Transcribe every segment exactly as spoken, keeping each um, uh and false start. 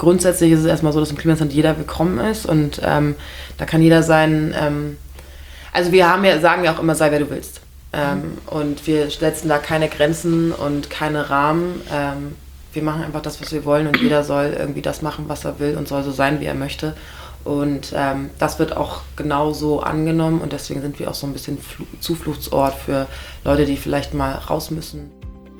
grundsätzlich ist es erstmal so, dass im Klimasland jeder willkommen ist und ähm, da kann jeder sein, ähm, also wir haben ja, sagen ja auch immer, sei wer du willst. Ähm, mhm. Und wir setzen da keine Grenzen und keine Rahmen. Ähm, wir machen einfach das, was wir wollen und jeder soll irgendwie das machen, was er will und soll so sein, wie er möchte. Und ähm, das wird auch genauso angenommen und deswegen sind wir auch so ein bisschen Fl- Zufluchtsort für Leute, die vielleicht mal raus müssen.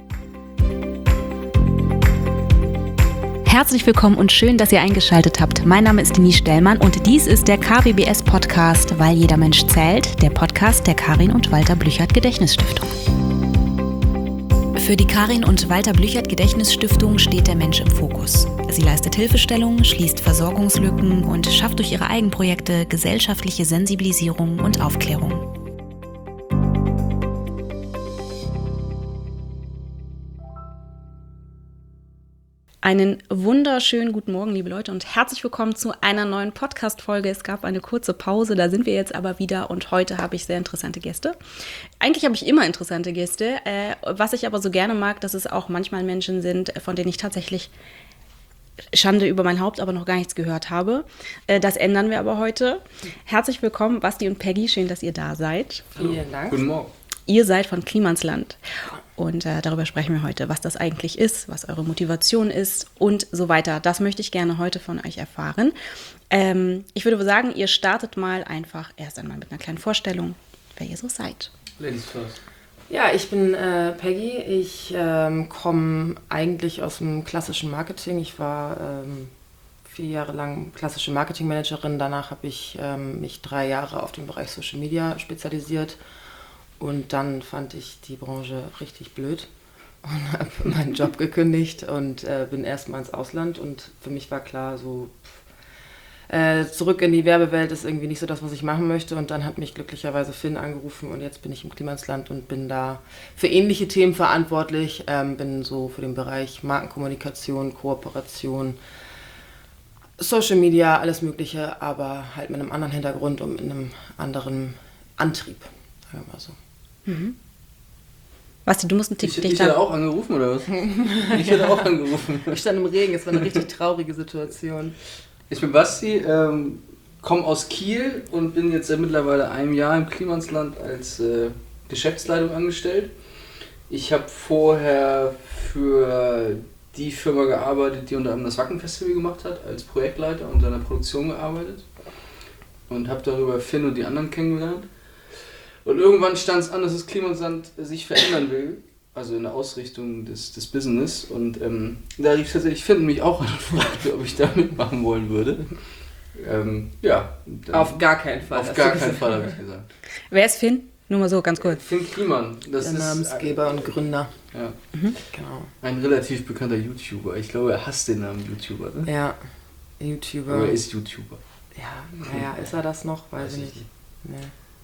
Herzlich willkommen und schön, dass ihr eingeschaltet habt. Mein Name ist Denise Stellmann und dies ist der K W B S-Podcast, weil jeder Mensch zählt, der Podcast der Karin und Walter Blüchert Gedächtnisstiftung. Für die Karin und Walter Blüchert Gedächtnisstiftung steht der Mensch im Fokus. Sie leistet Hilfestellung, schließt Versorgungslücken und schafft durch ihre Eigenprojekte gesellschaftliche Sensibilisierung und Aufklärung. Einen wunderschönen guten Morgen, liebe Leute, und herzlich willkommen zu einer neuen Podcast-Folge. Es gab eine kurze Pause, da sind wir jetzt aber wieder und heute habe ich sehr interessante Gäste. Eigentlich habe ich immer interessante Gäste, äh, was ich aber so gerne mag, dass es auch manchmal Menschen sind, von denen ich tatsächlich Schande über mein Haupt, aber noch gar nichts gehört habe. Äh, das ändern wir aber heute. Herzlich willkommen, Basti und Peggy, schön, dass ihr da seid. Vielen Dank. Guten Morgen. Ihr seid von Klimansland und äh, darüber sprechen wir heute, was das eigentlich ist, was eure Motivation ist und so weiter. Das möchte ich gerne heute von euch erfahren. Ähm, ich würde sagen, ihr startet mal einfach erst einmal mit einer kleinen Vorstellung, wer ihr so seid. Ladies first. Ja, ich bin äh, Peggy. Ich ähm, komme eigentlich aus dem klassischen Marketing. Ich war ähm, vier Jahre lang klassische Marketingmanagerin. Danach habe ich ähm, mich drei Jahre auf den Bereich Social Media spezialisiert. Und dann fand ich die Branche richtig blöd und habe meinen Job gekündigt und äh, bin erstmal ins Ausland. Und für mich war klar, so äh, zurück in die Werbewelt ist irgendwie nicht so das, was ich machen möchte. Und dann hat mich glücklicherweise Finn angerufen und jetzt bin ich im Klimansland und bin da für ähnliche Themen verantwortlich. Ähm, bin so für den Bereich Markenkommunikation, Kooperation, Social Media, alles Mögliche, aber halt mit einem anderen Hintergrund und mit einem anderen Antrieb, sagen wir mal so. Mhm. Basti, du musst einen Tick Ich, dichter. ich hätte auch angerufen, oder was? Ich hätte auch angerufen. Ich stand im Regen, es war eine richtig traurige Situation. Ich bin Basti, ähm, komme aus Kiel und bin jetzt seit mittlerweile einem Jahr im Klimansland als äh, Geschäftsleitung angestellt. Ich habe vorher für die Firma gearbeitet, die unter anderem das Wacken-Festival gemacht hat, als Projektleiter und an der Produktion gearbeitet. Und habe darüber Finn und die anderen kennengelernt. Und irgendwann stand es an, dass das Klimansland sich verändern will, also in der Ausrichtung des, des Business. Und ähm, da rief tatsächlich Finn mich auch an und fragte, ob ich da mitmachen wollen würde. Ähm, ja. Auf gar keinen Fall. Auf gar keinen Fall, habe ich gesagt. Wer ist Finn? Nur mal so, ganz kurz. Finn Kliman. Das Der ist Namensgeber ein, und Gründer. Ja, Mhm. Genau. ein relativ bekannter YouTuber. Ich glaube, er hasst den Namen YouTuber. Ne? Ja, YouTuber. Aber er ist YouTuber. Ja, naja, ist er das noch? Weiß, Weiß ich ich nicht. nicht. Nee.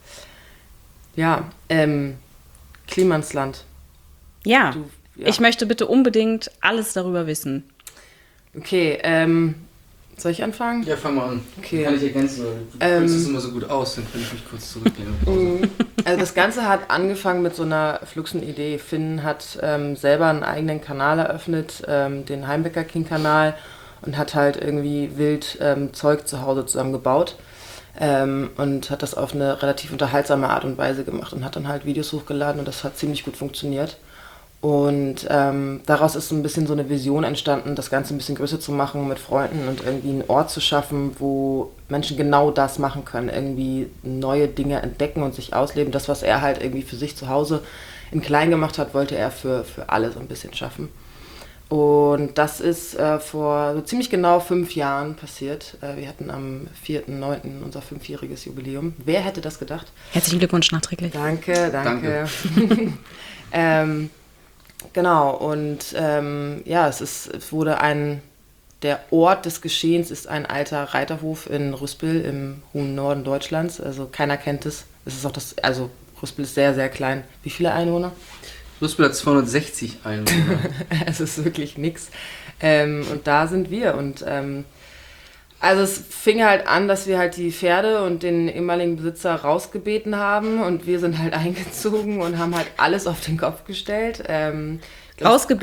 Ja, ähm, Klimansland. Ja, Du, ja. ich möchte bitte unbedingt alles darüber wissen. Okay, ähm, soll ich anfangen? Ja, fang mal an. Okay. Kann ich ergänzen, weil du Ähm, fühlst es immer so gut aus, dann kann ich mich kurz zurücklehnen. Also das Ganze hat angefangen mit so einer fluxen Idee. Finn hat ähm, selber einen eigenen Kanal eröffnet, ähm, den Heimbecker King-Kanal, und hat halt irgendwie wild ähm, Zeug zu Hause zusammengebaut. Ähm, und hat das auf eine relativ unterhaltsame Art und Weise gemacht und hat dann halt Videos hochgeladen und das hat ziemlich gut funktioniert. Und ähm, daraus ist so ein bisschen so eine Vision entstanden, das Ganze ein bisschen größer zu machen mit Freunden und irgendwie einen Ort zu schaffen, wo Menschen genau das machen können, irgendwie neue Dinge entdecken und sich ausleben. Das, was er halt irgendwie für sich zu Hause in klein gemacht hat, wollte er für, für alle so ein bisschen schaffen. Und das ist äh, vor so ziemlich genau fünf Jahren passiert. Äh, wir hatten am vierten neunten unser fünfjähriges Jubiläum. Wer hätte das gedacht? Herzlichen Glückwunsch nachträglich. Danke, danke. danke. ähm, genau, und ähm, ja, es, ist, es wurde ein, der Ort des Geschehens ist ein alter Reiterhof in Rüspel im hohen Norden Deutschlands. Also keiner kennt es. Es ist auch das, also Rüspel ist sehr, sehr klein. Wie viele Einwohner? Rüspel hat zweihundertsechzig Einwohner. Es ist wirklich nix. Ähm, und da sind wir. Und ähm, also es fing halt an, dass wir halt die Pferde und den ehemaligen Besitzer rausgebeten haben und wir sind halt eingezogen und haben halt alles auf den Kopf gestellt. Ähm, Rausgebeten?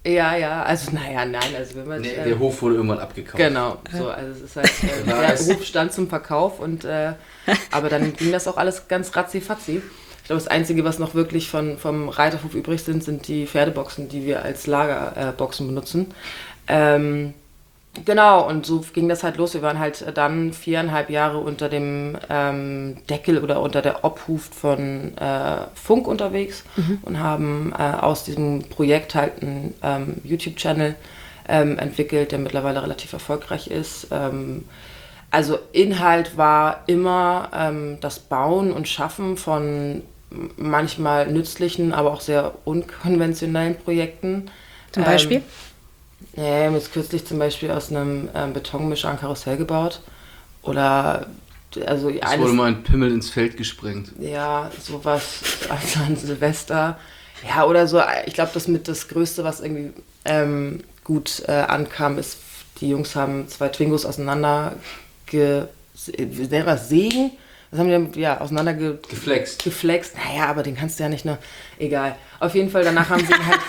Ja, ja, also naja, nein, also wenn man... Nee, äh, der Hof wurde irgendwann abgekauft. Genau, so, also es ist halt, äh, der Hof stand zum Verkauf und, äh, aber dann ging das auch alles ganz ratzi-fatzi. Ich glaube, das Einzige, was noch wirklich von, vom Reiterhof übrig sind, sind die Pferdeboxen, die wir als Lagerboxen äh, benutzen. Ähm, Genau, und so ging das halt los. Wir waren halt dann viereinhalb Jahre unter dem ähm, Deckel oder unter der Obhut von äh, Funk unterwegs mhm. und haben äh, aus diesem Projekt halt einen ähm, YouTube-Channel ähm, entwickelt, der mittlerweile relativ erfolgreich ist. Ähm, also Inhalt war immer ähm, das Bauen und Schaffen von manchmal nützlichen, aber auch sehr unkonventionellen Projekten. Zum Beispiel? Ähm, Ja, wir haben jetzt kürzlich zum Beispiel aus einem ähm, Betonmischer ein Karussell gebaut. Oder, also es eines, wurde mal ein Pimmel ins Feld gesprengt. Ja, sowas, also an Silvester. Ja, oder so, ich glaube, das mit das Größte, was irgendwie ähm, gut äh, ankam, ist, die Jungs haben zwei Twingos auseinander ge, wie nennt man das, sägen? Was haben die denn, ja, auseinander ge, geflext. geflext. Naja, aber den kannst du ja nicht nur, egal. Auf jeden Fall, danach haben sie ihn halt...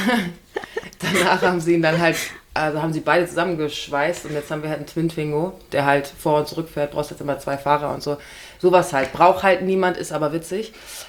Danach haben sie ihn dann halt, also haben sie beide zusammengeschweißt und jetzt haben wir halt einen Twin Twingo, der halt vor und zurück fährt, brauchst jetzt immer zwei Fahrer und so. Sowas halt, braucht halt niemand, ist aber witzig.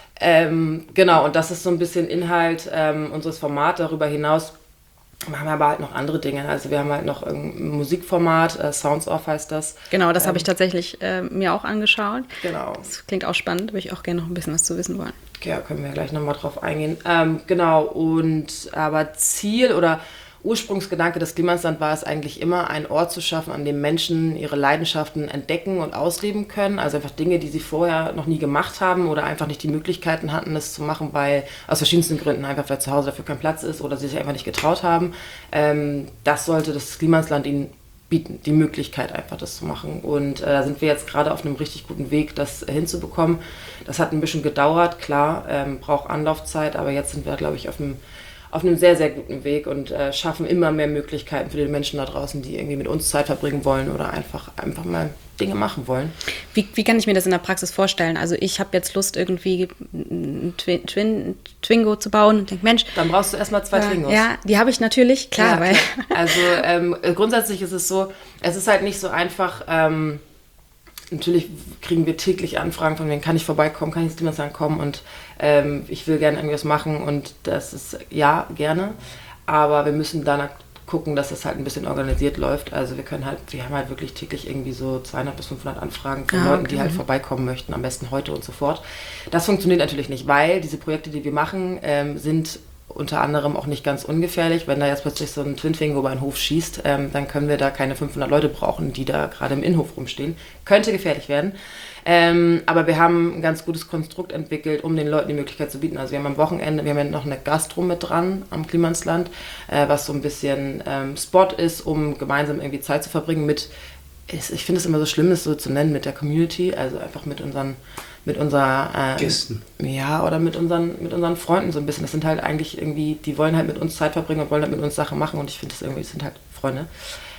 Ähm, genau, und das ist so ein bisschen Inhalt ähm, unseres Formats. Darüber hinaus machen wir aber halt noch andere Dinge. Also wir haben halt noch ein Musikformat, äh, Sounds Off heißt das. Genau, das ähm, habe ich ähm, tatsächlich äh, mir auch angeschaut. Genau. Das klingt auch spannend, würde ich auch gerne noch ein bisschen was zu wissen wollen. Ja, können wir gleich nochmal drauf eingehen. Ähm, genau, und aber Ziel oder Ursprungsgedanke des Klimansland war es eigentlich immer, einen Ort zu schaffen, an dem Menschen ihre Leidenschaften entdecken und ausleben können. Also einfach Dinge, die sie vorher noch nie gemacht haben oder einfach nicht die Möglichkeiten hatten, das zu machen, weil aus verschiedensten Gründen, einfach weil zu Hause dafür kein Platz ist oder sie sich einfach nicht getraut haben. Ähm, das sollte das Klimansland ihnen bieten, die Möglichkeit einfach das zu machen. Und äh, da sind wir jetzt gerade auf einem richtig guten Weg, das äh, hinzubekommen. Das hat ein bisschen gedauert, klar, ähm, braucht Anlaufzeit, aber jetzt sind wir, glaube ich, auf einem auf einem sehr, sehr guten Weg und äh, schaffen immer mehr Möglichkeiten für die Menschen da draußen, die irgendwie mit uns Zeit verbringen wollen oder einfach, einfach mal Dinge machen wollen. Wie, wie kann ich mir das in der Praxis vorstellen? Also ich habe jetzt Lust, irgendwie einen Twin, Twin, Twingo zu bauen und denke, Mensch... Dann brauchst du erstmal zwei äh, Twingos. Ja, die habe ich natürlich, klar. Ja, weil klar. Also ähm, grundsätzlich ist es so, es ist halt nicht so einfach... Ähm, Natürlich kriegen wir täglich Anfragen von wem kann ich vorbeikommen, kann ich ins Klimansland kommen und ähm, ich will gerne irgendwas machen und das ist ja, gerne, aber wir müssen danach gucken, dass das halt ein bisschen organisiert läuft. Also wir können halt, wir haben halt wirklich täglich irgendwie so zweihundert bis fünfhundert Anfragen von ah, Leuten, okay. die halt vorbeikommen möchten, am besten heute und sofort. Das funktioniert natürlich nicht, weil diese Projekte, die wir machen, ähm, sind unter anderem auch nicht ganz ungefährlich. Wenn da jetzt plötzlich so ein Twin Twingo über einen Hof schießt, ähm, dann können wir da keine fünfhundert Leute brauchen, die da gerade im Innenhof rumstehen. Könnte gefährlich werden. Ähm, aber wir haben ein ganz gutes Konstrukt entwickelt, um den Leuten die Möglichkeit zu bieten. Also wir haben am Wochenende, wir haben ja noch eine Gastro mit dran am Klimansland, äh, was so ein bisschen ähm, Spot ist, um gemeinsam irgendwie Zeit zu verbringen mit, ich finde es immer so schlimm, das so zu nennen, mit der Community, also einfach mit unseren mit unserer äh, Gästen. Ja, oder mit unseren, mit unseren Freunden so ein bisschen. Das sind halt eigentlich irgendwie, die wollen halt mit uns Zeit verbringen und wollen halt mit uns Sachen machen und ich finde das irgendwie, das sind halt Freunde.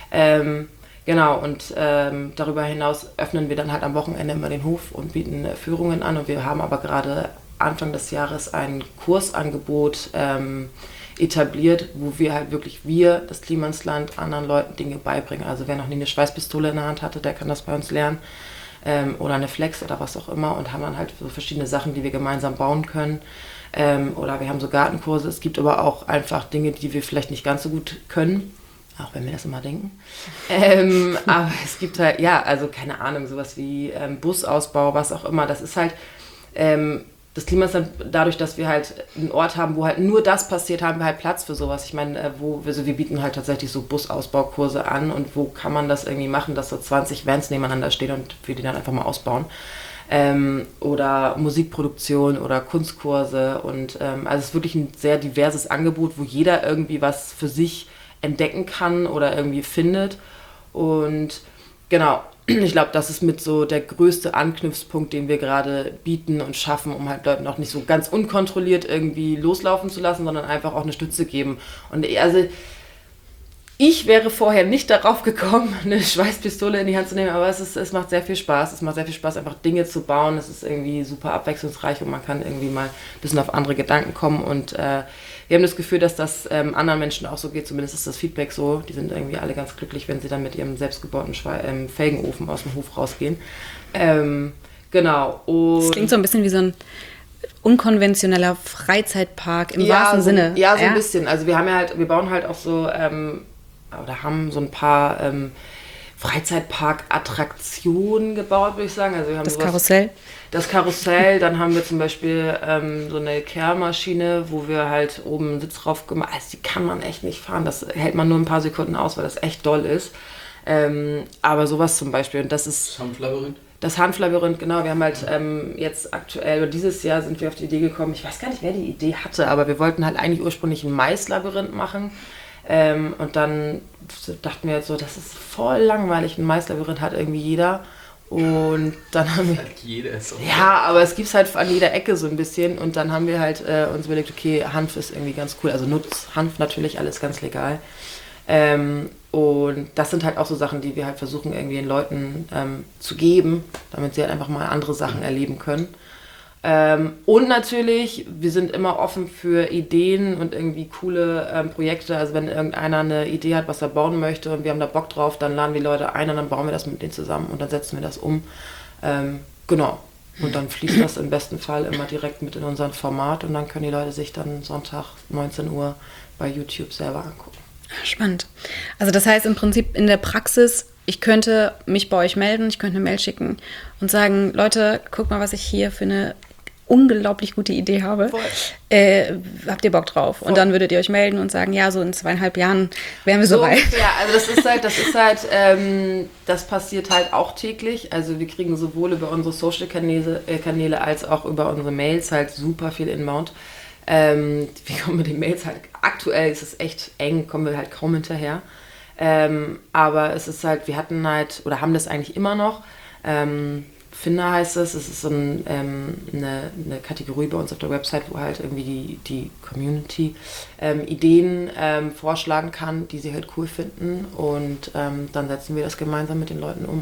Ähm, genau, und ähm, darüber hinaus öffnen wir dann halt am Wochenende immer den Hof und bieten äh, Führungen an und wir haben aber gerade Anfang des Jahres ein Kursangebot ähm, etabliert, wo wir halt wirklich, wir, das Klimansland, anderen Leuten Dinge beibringen. Also wer noch nie eine Schweißpistole in der Hand hatte, der kann das bei uns lernen. Ähm, oder eine Flex oder was auch immer und haben dann halt so verschiedene Sachen, die wir gemeinsam bauen können. Ähm, oder wir haben so Gartenkurse. Es gibt aber auch einfach Dinge, die wir vielleicht nicht ganz so gut können, auch wenn wir das immer denken. Ähm, aber es gibt halt, ja, also keine Ahnung, sowas wie ähm, Busausbau, was auch immer. Das ist halt, ähm, das Klimansland, dadurch, dass wir halt einen Ort haben, wo halt nur das passiert, haben wir halt Platz für sowas. Ich meine, äh, wo wir, so, wir bieten halt tatsächlich so Busausbaukurse an und wo kann man das irgendwie machen, dass so zwanzig Vans nebeneinander stehen und wir die dann einfach mal ausbauen. Ähm, oder Musikproduktion oder Kunstkurse und ähm, also es ist wirklich ein sehr diverses Angebot, wo jeder irgendwie was für sich entdecken kann oder irgendwie findet und genau. Ich glaube, das ist mit so der größte Anknüpfpunkt, den wir gerade bieten und schaffen, um halt Leuten auch nicht so ganz unkontrolliert irgendwie loslaufen zu lassen, sondern einfach auch eine Stütze geben. Und also Ich wäre vorher nicht darauf gekommen, eine Schweißpistole in die Hand zu nehmen, aber es, ist, es macht sehr viel Spaß. Es macht sehr viel Spaß, einfach Dinge zu bauen. Es ist irgendwie super abwechslungsreich und man kann irgendwie mal ein bisschen auf andere Gedanken kommen. Und äh, wir haben das Gefühl, dass das ähm, anderen Menschen auch so geht. Zumindest ist das Feedback so. Die sind irgendwie alle ganz glücklich, wenn sie dann mit ihrem selbstgebauten Schwe- ähm, Felgenofen aus dem Hof rausgehen. Ähm, genau. Und das klingt so ein bisschen wie so ein unkonventioneller Freizeitpark im ja, wahrsten so, Sinne. Ja, so ja? ein bisschen. Also wir haben ja halt, wir bauen halt auch so, ähm, oder haben so ein paar ähm, Freizeitpark-Attraktionen gebaut, würde ich sagen. Also wir haben Das sowas, Karussell. Das Karussell, dann haben wir zum Beispiel ähm, so eine Kehrmaschine, wo wir halt oben einen Sitz drauf gemacht haben. Also die kann man echt nicht fahren, das hält man nur ein paar Sekunden aus, weil das echt doll ist. Ähm, aber sowas zum Beispiel, und das ist... Das Hanflabyrinth? Das Hanflabyrinth, genau. Wir haben halt ähm, jetzt aktuell, oder dieses Jahr sind wir auf die Idee gekommen, ich weiß gar nicht, wer die Idee hatte, aber wir wollten halt eigentlich ursprünglich ein Maislabyrinth machen. Ähm, und dann dachten wir jetzt so, das ist voll langweilig, ein Maislabyrinth hat irgendwie jeder. Und dann haben wir... Hat jeder so. Ja, aber es gibt es halt an jeder Ecke so ein bisschen. Und dann haben wir halt äh, uns überlegt, okay, Hanf ist irgendwie ganz cool. Also Nutz, Hanf natürlich, alles ganz legal. Ähm, und das sind halt auch so Sachen, die wir halt versuchen irgendwie den Leuten ähm, zu geben, damit sie halt einfach mal andere Sachen erleben können. Ähm, und natürlich, wir sind immer offen für Ideen und irgendwie coole ähm, Projekte. Also wenn irgendeiner eine Idee hat, was er bauen möchte und wir haben da Bock drauf, dann laden wir Leute ein und dann bauen wir das mit denen zusammen und dann setzen wir das um. Ähm, genau. Und dann fließt das im besten Fall immer direkt mit in unseren Format und dann können die Leute sich dann Sonntag neunzehn Uhr bei YouTube selber angucken. Spannend. Also das heißt im Prinzip in der Praxis, ich könnte mich bei euch melden, ich könnte eine Mail schicken und sagen, Leute, guck mal, was ich hier für eine unglaublich gute Idee habe. Äh, habt ihr Bock drauf? Voll. Und dann würdet ihr euch melden und sagen, ja, so in zweieinhalb Jahren wären wir so soweit. Ja, also das ist halt, das ist halt, ähm, das passiert halt auch täglich. Also wir kriegen sowohl über unsere Social-Kanäle äh, Kanäle als auch über unsere Mails halt super viel Inbound. Ähm, wir kommen mit den Mails halt, aktuell ist es echt eng, kommen wir halt kaum hinterher. Ähm, aber es ist halt, wir hatten halt, oder haben das eigentlich immer noch, ähm, Finder heißt es, es ist so ein, ähm, eine, eine Kategorie bei uns auf der Website, wo halt irgendwie die, die Community ähm, Ideen ähm, vorschlagen kann, die sie halt cool finden und ähm, dann setzen wir das gemeinsam mit den Leuten um.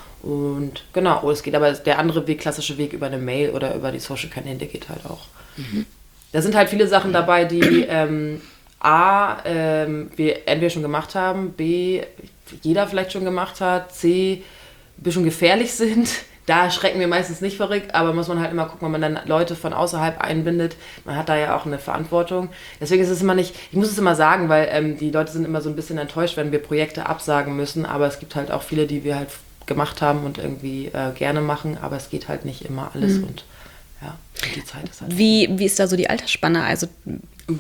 Und genau, oh, es geht aber der andere Weg, klassische Weg über eine Mail oder über die Social-Kanäle, der geht halt auch. Mhm. Da sind halt viele Sachen dabei, die ähm, A, ähm, wir entweder schon gemacht haben, B, jeder vielleicht schon gemacht hat, C, ein bisschen gefährlich sind. Da schrecken wir meistens nicht verrückt, aber muss man halt immer gucken, wenn man dann Leute von außerhalb einbindet. Man hat da ja auch eine Verantwortung. Deswegen ist es immer nicht, ich muss es immer sagen, weil ähm, die Leute sind immer so ein bisschen enttäuscht, wenn wir Projekte absagen müssen, aber es gibt halt auch viele, die wir halt gemacht haben und irgendwie äh, gerne machen, aber es geht halt nicht immer alles mhm. und ja, und die Zeit ist halt. Wie, wie ist da so die Altersspanne? Also uh.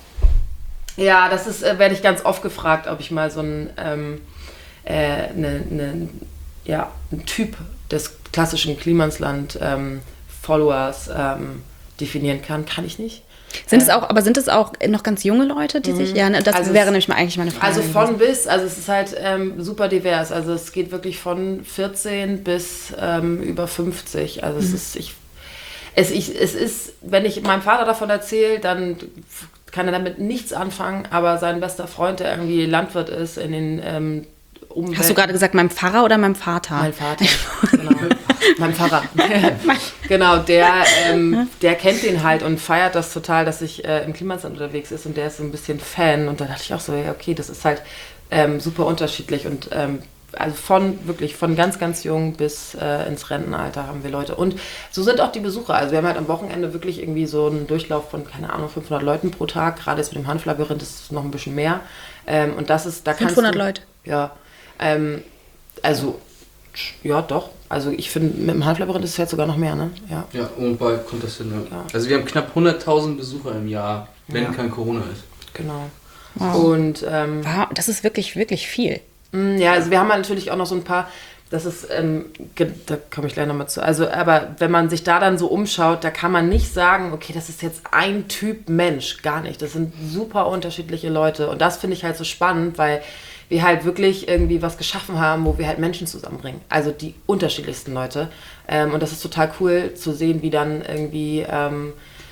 Ja, das ist, äh, werde ich ganz oft gefragt, ob ich mal so ein ähm, äh, ne, ne, ja, ein Typ des klassischen Klimansland ähm, Followers ähm, definieren kann. Kann ich nicht. Sind es auch, aber sind es auch noch ganz junge Leute, die sich, ja, ne, das also wäre es, nämlich mal eigentlich meine Frage. Also von bis, also es ist halt ähm, super divers, also es geht wirklich von vierzehn bis ähm, über fünfzig, also es mhm. ist, ich, es, ich, es ist, wenn ich meinem Vater davon erzähle, dann kann er damit nichts anfangen, aber sein bester Freund, der irgendwie Landwirt ist in den ähm, Umwelt. Hast du gerade gesagt, meinem Pfarrer oder meinem Vater? Mein Vater, genau. Mein Pfarrer. Genau, der, ähm, der kennt den halt und feiert das total, dass ich äh, im Klimasland unterwegs ist und der ist so ein bisschen Fan und da dachte ich auch so, ja okay, das ist halt ähm, super unterschiedlich und ähm, also von wirklich von ganz, ganz jung bis äh, ins Rentenalter haben wir Leute und so sind auch die Besucher, also wir haben halt am Wochenende wirklich irgendwie so einen Durchlauf von, keine Ahnung, fünfhundert Leuten pro Tag, gerade jetzt mit dem Hanflabyrinth ist es noch ein bisschen mehr ähm, und das ist, da kannst fünfhundert du, Leute? Ja, ähm, also ja, doch. Also ich finde, mit dem Hanflabyrinth ist es jetzt sogar noch mehr, ne? Ja, ja und bei Contest, ja. Also wir haben knapp hunderttausend Besucher im Jahr, wenn ja. kein Corona ist. Genau. Wow. Und ähm, wow, das ist wirklich, wirklich viel. Ja, also wir haben natürlich auch noch so ein paar, das ist, ähm, da komme ich gleich nochmal zu. Also, aber wenn man sich da dann so umschaut, da kann man nicht sagen, okay, das ist jetzt ein Typ Mensch, gar nicht. Das sind super unterschiedliche Leute und das finde ich halt so spannend, weil wir halt wirklich irgendwie was geschaffen haben, wo wir halt Menschen zusammenbringen. Also die unterschiedlichsten Leute. Ähm, und das ist total cool zu sehen, wie dann irgendwie ähm,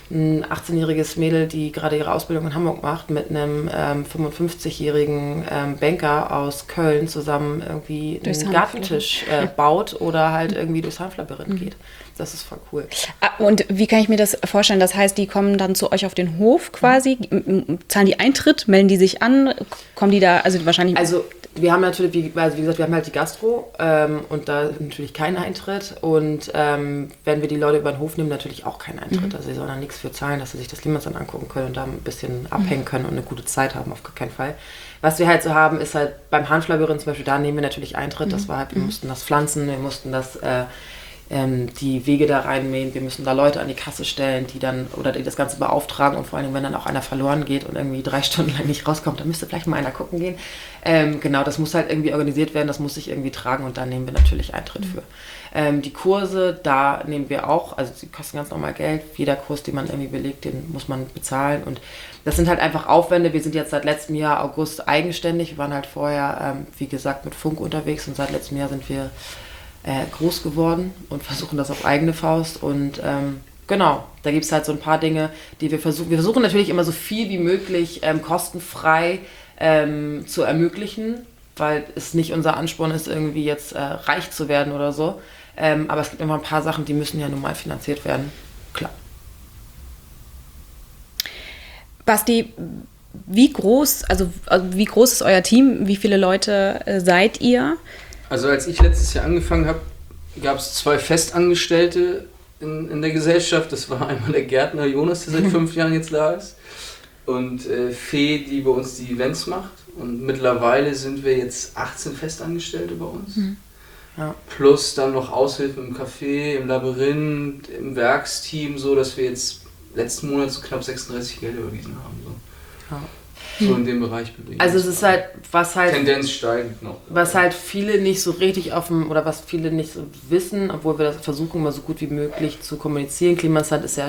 ein achtzehnjähriges Mädel, die gerade ihre Ausbildung in Hamburg macht, mit einem ähm, fünfundfünfzigjährigen ähm, Banker aus Köln zusammen irgendwie Durchs einen Hanf- Gartentisch äh, baut oder halt irgendwie durchs Hanflabyrinth mhm. geht. Das ist voll cool. Ah, und wie kann ich mir das vorstellen? Das heißt, die kommen dann zu euch auf den Hof quasi, mhm. zahlen die Eintritt, melden die sich an, kommen die da, also wahrscheinlich... Also wir haben natürlich, wie, also wie gesagt, wir haben halt die Gastro ähm, und da natürlich keinen Eintritt und ähm, wenn wir die Leute über den Hof nehmen, natürlich auch keinen Eintritt. Mhm. Also sie sollen da nichts für zahlen, dass sie sich das Klimansland angucken können und da ein bisschen abhängen können und eine gute Zeit haben, auf gar keinen Fall. Was wir halt so haben, ist halt beim Hanflabyrinth zum Beispiel, da nehmen wir natürlich Eintritt. Mhm. Das war halt, wir mussten das pflanzen, wir mussten das... Äh, die Wege da reinmähen, wir müssen da Leute an die Kasse stellen, die dann, oder die das Ganze beauftragen und vor allem, wenn dann auch einer verloren geht und irgendwie drei Stunden lang nicht rauskommt, dann müsste vielleicht mal einer gucken gehen. Ähm, genau, das muss halt irgendwie organisiert werden, das muss sich irgendwie tragen und da nehmen wir natürlich Eintritt für. Ähm, die Kurse, da nehmen wir auch, also die kosten ganz normal Geld, jeder Kurs, den man irgendwie belegt, den muss man bezahlen und das sind halt einfach Aufwände. Wir sind jetzt seit letztem Jahr August eigenständig, wir waren halt vorher, ähm, wie gesagt, mit Funk unterwegs und seit letztem Jahr sind wir Äh, groß geworden und versuchen das auf eigene Faust und ähm, genau, da gibt es halt so ein paar Dinge, die wir versuchen, wir versuchen natürlich immer so viel wie möglich ähm, kostenfrei ähm, zu ermöglichen, weil es nicht unser Ansporn ist, irgendwie jetzt äh, reich zu werden oder so, ähm, aber es gibt immer ein paar Sachen, die müssen ja normal finanziert werden, klar. Basti, wie groß, also, also wie groß ist euer Team, wie viele Leute äh, seid ihr? Also als ich letztes Jahr angefangen habe, gab es zwei Festangestellte in, in der Gesellschaft. Das war einmal der Gärtner Jonas, der seit fünf Jahren jetzt da ist. Und äh, Fee, die bei uns die Events macht. Und mittlerweile sind wir jetzt achtzehn Festangestellte bei uns. Mhm. Ja. Plus dann noch Aushilfen im Café, im Labyrinth, im Werksteam, so dass wir jetzt letzten Monat so knapp sechsunddreißig Gelder überwiesen haben. So. Ja. So in dem Bereich bewegen. Also es ist halt, was halt... Tendenz steigend noch. Was halt viele nicht so richtig auf dem, oder was viele nicht so wissen, obwohl wir das versuchen, mal so gut wie möglich zu kommunizieren. Klimansland ist ja,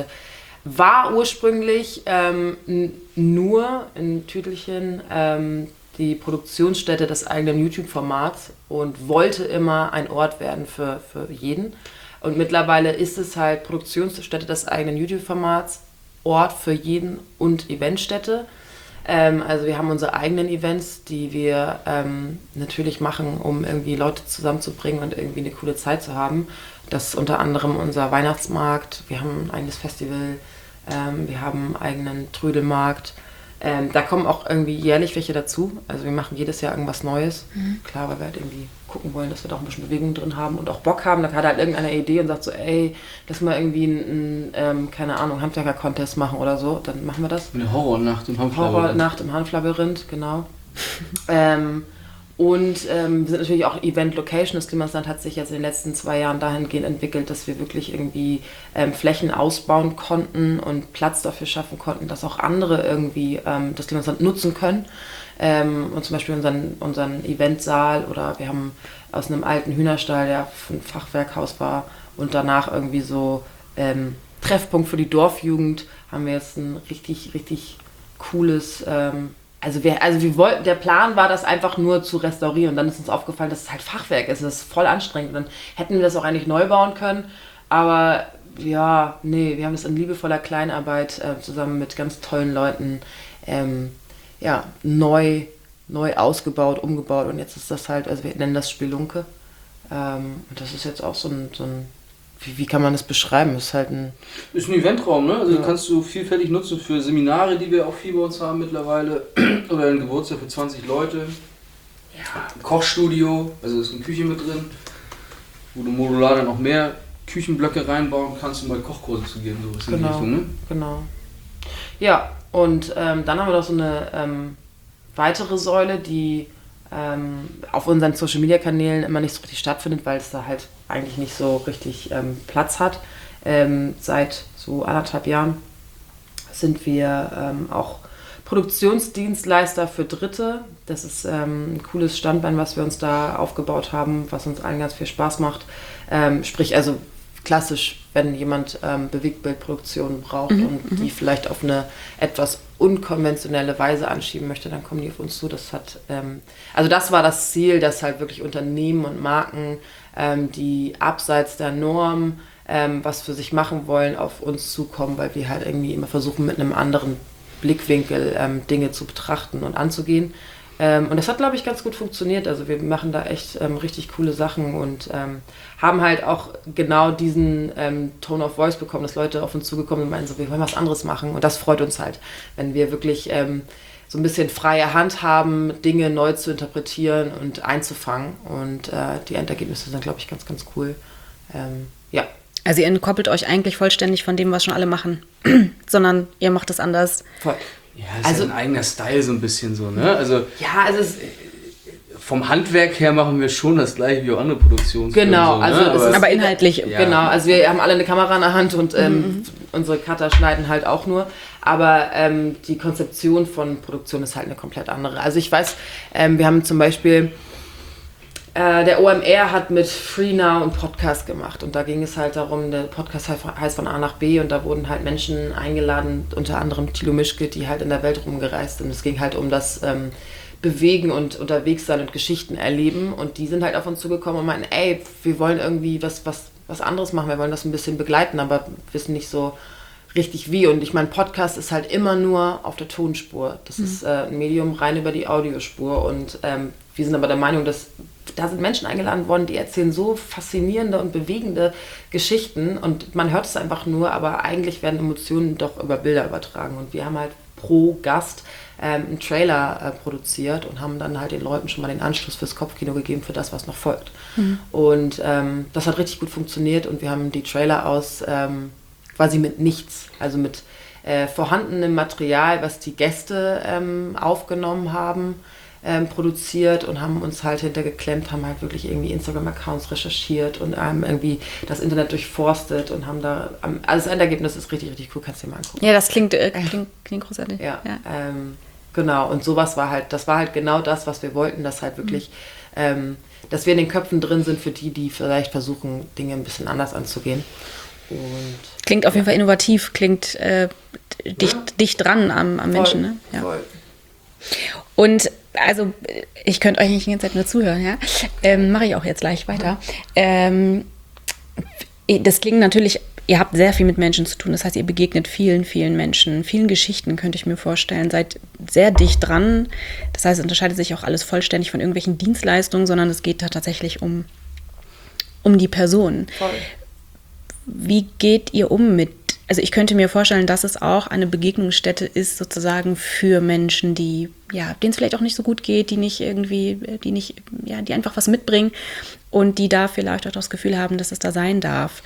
war ursprünglich ähm, n- nur in Tütelchen ähm, die Produktionsstätte des eigenen YouTube-Formats und wollte immer ein Ort werden für, für jeden. Und mittlerweile ist es halt Produktionsstätte des eigenen YouTube-Formats, Ort für jeden und Eventstätte. Ähm, also wir haben unsere eigenen Events, die wir ähm, natürlich machen, um irgendwie Leute zusammenzubringen und irgendwie eine coole Zeit zu haben. Das ist unter anderem unser Weihnachtsmarkt, wir haben ein eigenes Festival, ähm, wir haben einen eigenen Trödelmarkt. Ähm, da kommen auch irgendwie jährlich welche dazu. Also wir machen jedes Jahr irgendwas Neues. Mhm. Klar, weil wir halt irgendwie gucken wollen, dass wir da auch ein bisschen Bewegung drin haben und auch Bock haben. Da hat halt irgendeine Idee und sagt so, ey, lass mal irgendwie einen, ähm, keine Ahnung, Handwerker-Contest machen oder so. Dann machen wir das. Eine Horrornacht im Hanflabyrinth. Horrornacht im Hanflabyrinth, genau. ähm, und ähm, wir sind natürlich auch Event-Location. Das Klimansland hat sich jetzt in den letzten zwei Jahren dahingehend entwickelt, dass wir wirklich irgendwie ähm, Flächen ausbauen konnten und Platz dafür schaffen konnten, dass auch andere irgendwie ähm, das Klimansland nutzen können. Ähm, und zum Beispiel unseren, unseren Eventsaal oder wir haben aus einem alten Hühnerstall, der ein Fachwerkhaus war und danach irgendwie so ähm, Treffpunkt für die Dorfjugend, haben wir jetzt ein richtig, richtig cooles... Ähm, Also, wir, also wir wollten, der Plan war, das einfach nur zu restaurieren. Und dann ist uns aufgefallen, dass es halt Fachwerk ist. Das ist voll anstrengend. Und dann hätten wir das auch eigentlich neu bauen können. Aber ja, nee, wir haben es in liebevoller Kleinarbeit äh, zusammen mit ganz tollen Leuten ähm, ja, neu, neu ausgebaut, umgebaut. Und jetzt ist das halt, also wir nennen das Spelunke. Ähm, und das ist jetzt auch so ein, so ein Wie, wie kann man das beschreiben? Das ist halt ein... Ist ein Eventraum, ne? Also ja. kannst du vielfältig nutzen für Seminare, die wir auch viel bei uns haben mittlerweile. Oder ein Geburtstag für zwanzig Leute. Ja. Ein Kochstudio, also ist eine Küche mit drin, wo du modular dann auch mehr Küchenblöcke reinbauen kannst, um mal Kochkurse zu geben. So genau, in die Richtung, ne? Genau. Ja, und ähm, dann haben wir noch so eine ähm, weitere Säule, die ähm, auf unseren Social-Media-Kanälen immer nicht so richtig stattfindet, weil es da halt eigentlich nicht so richtig ähm, Platz hat. Ähm, seit so anderthalb Jahren sind wir ähm, auch Produktionsdienstleister für Dritte. Das ist ähm, ein cooles Standbein, was wir uns da aufgebaut haben, was uns allen ganz viel Spaß macht. Ähm, sprich, also klassisch, wenn jemand ähm, Bewegtbildproduktion braucht mhm, und die vielleicht auf eine etwas unkonventionelle Weise anschieben möchte, dann kommen die auf uns zu. Das hat, ähm, also das war das Ziel, dass halt wirklich Unternehmen und Marken, ähm, die abseits der Norm ähm, was für sich machen wollen, auf uns zukommen, weil wir halt irgendwie immer versuchen, mit einem anderen Blickwinkel ähm, Dinge zu betrachten und anzugehen. Ähm, und das hat, glaube ich, ganz gut funktioniert. Also wir machen da echt ähm, richtig coole Sachen und ähm, haben halt auch genau diesen ähm, Tone of Voice bekommen, dass Leute auf uns zugekommen sind und meinen so, wir wollen was anderes machen. Und das freut uns halt, wenn wir wirklich ähm, so ein bisschen freie Hand haben, Dinge neu zu interpretieren und einzufangen. Und äh, die Endergebnisse sind, glaube ich, ganz, ganz cool. Ähm, ja. Also ihr entkoppelt euch eigentlich vollständig von dem, was schon alle machen, sondern ihr macht es anders. Voll. Ja, ist Also- ja ein eigener Style so ein bisschen so, ne? Also Ja, also es, vom Handwerk her machen wir schon das gleiche wie auch andere Produktionsfirmen. Genau, so, ne? also es ist- Aber inhaltlich. Ja. genau, also wir haben alle eine Kamera in der Hand und ähm, unsere Cutter schneiden halt auch nur, aber ähm, die Konzeption von Produktion ist halt eine komplett andere. Also ich weiß, ähm, wir haben zum Beispiel, äh, der O M R hat mit FreeNow einen Podcast gemacht und da ging es halt darum, der Podcast heißt von A nach B und da wurden halt Menschen eingeladen, unter anderem Thilo Mischke, die halt in der Welt rumgereist sind. Es ging halt um das ähm, Bewegen und unterwegs sein und Geschichten erleben und die sind halt auf uns zugekommen und meinten, ey, wir wollen irgendwie was, was, was anderes machen, wir wollen das ein bisschen begleiten, aber wissen nicht so richtig wie. Und ich meine, Podcast ist halt immer nur auf der Tonspur. Das ist äh, ein Medium rein über die Audiospur und ähm, wir sind aber der Meinung, dass da sind Menschen eingeladen worden, die erzählen so faszinierende und bewegende Geschichten und man hört es einfach nur, aber eigentlich werden Emotionen doch über Bilder übertragen und wir haben halt pro Gast ähm, einen Trailer äh, produziert und haben dann halt den Leuten schon mal den Anschluss fürs Kopfkino gegeben für das, was noch folgt. Mhm. Und ähm, das hat richtig gut funktioniert und wir haben die Trailer aus ähm, quasi mit nichts, also mit äh, vorhandenem Material, was die Gäste ähm, aufgenommen haben, ähm, produziert und haben uns halt hintergeklemmt, haben halt wirklich irgendwie Instagram-Accounts recherchiert und ähm, irgendwie das Internet durchforstet und haben da, ähm, also das Endergebnis ist richtig, richtig cool, kannst du dir mal angucken. Ja, das klingt, äh, klingt, klingt großartig. Ja, ja. Ähm, genau. Und sowas war halt, das war halt genau das, was wir wollten, dass halt wirklich, mhm. ähm, dass wir in den Köpfen drin sind für die, die vielleicht versuchen, Dinge ein bisschen anders anzugehen. Und, klingt auf jeden Fall innovativ, klingt äh, dicht, ja. dicht dran am, am voll, Menschen. Ne? Ja. Voll. Und also, ich könnte euch nicht die ganze Zeit nur zuhören, ja. Ähm, mache ich auch jetzt gleich weiter. Ähm, das klingt natürlich, ihr habt sehr viel mit Menschen zu tun. Das heißt, ihr begegnet vielen, vielen Menschen, vielen Geschichten, könnte ich mir vorstellen. Seid sehr dicht dran. Das heißt, es unterscheidet sich auch alles vollständig von irgendwelchen Dienstleistungen, sondern es geht da tatsächlich um, um die Person. Voll. Wie geht ihr um mit, also ich könnte mir vorstellen, dass es auch eine Begegnungsstätte ist sozusagen für Menschen, die, ja, denen es vielleicht auch nicht so gut geht, die nicht irgendwie, die nicht, ja, die einfach was mitbringen und die da vielleicht auch das Gefühl haben, dass es da sein darf.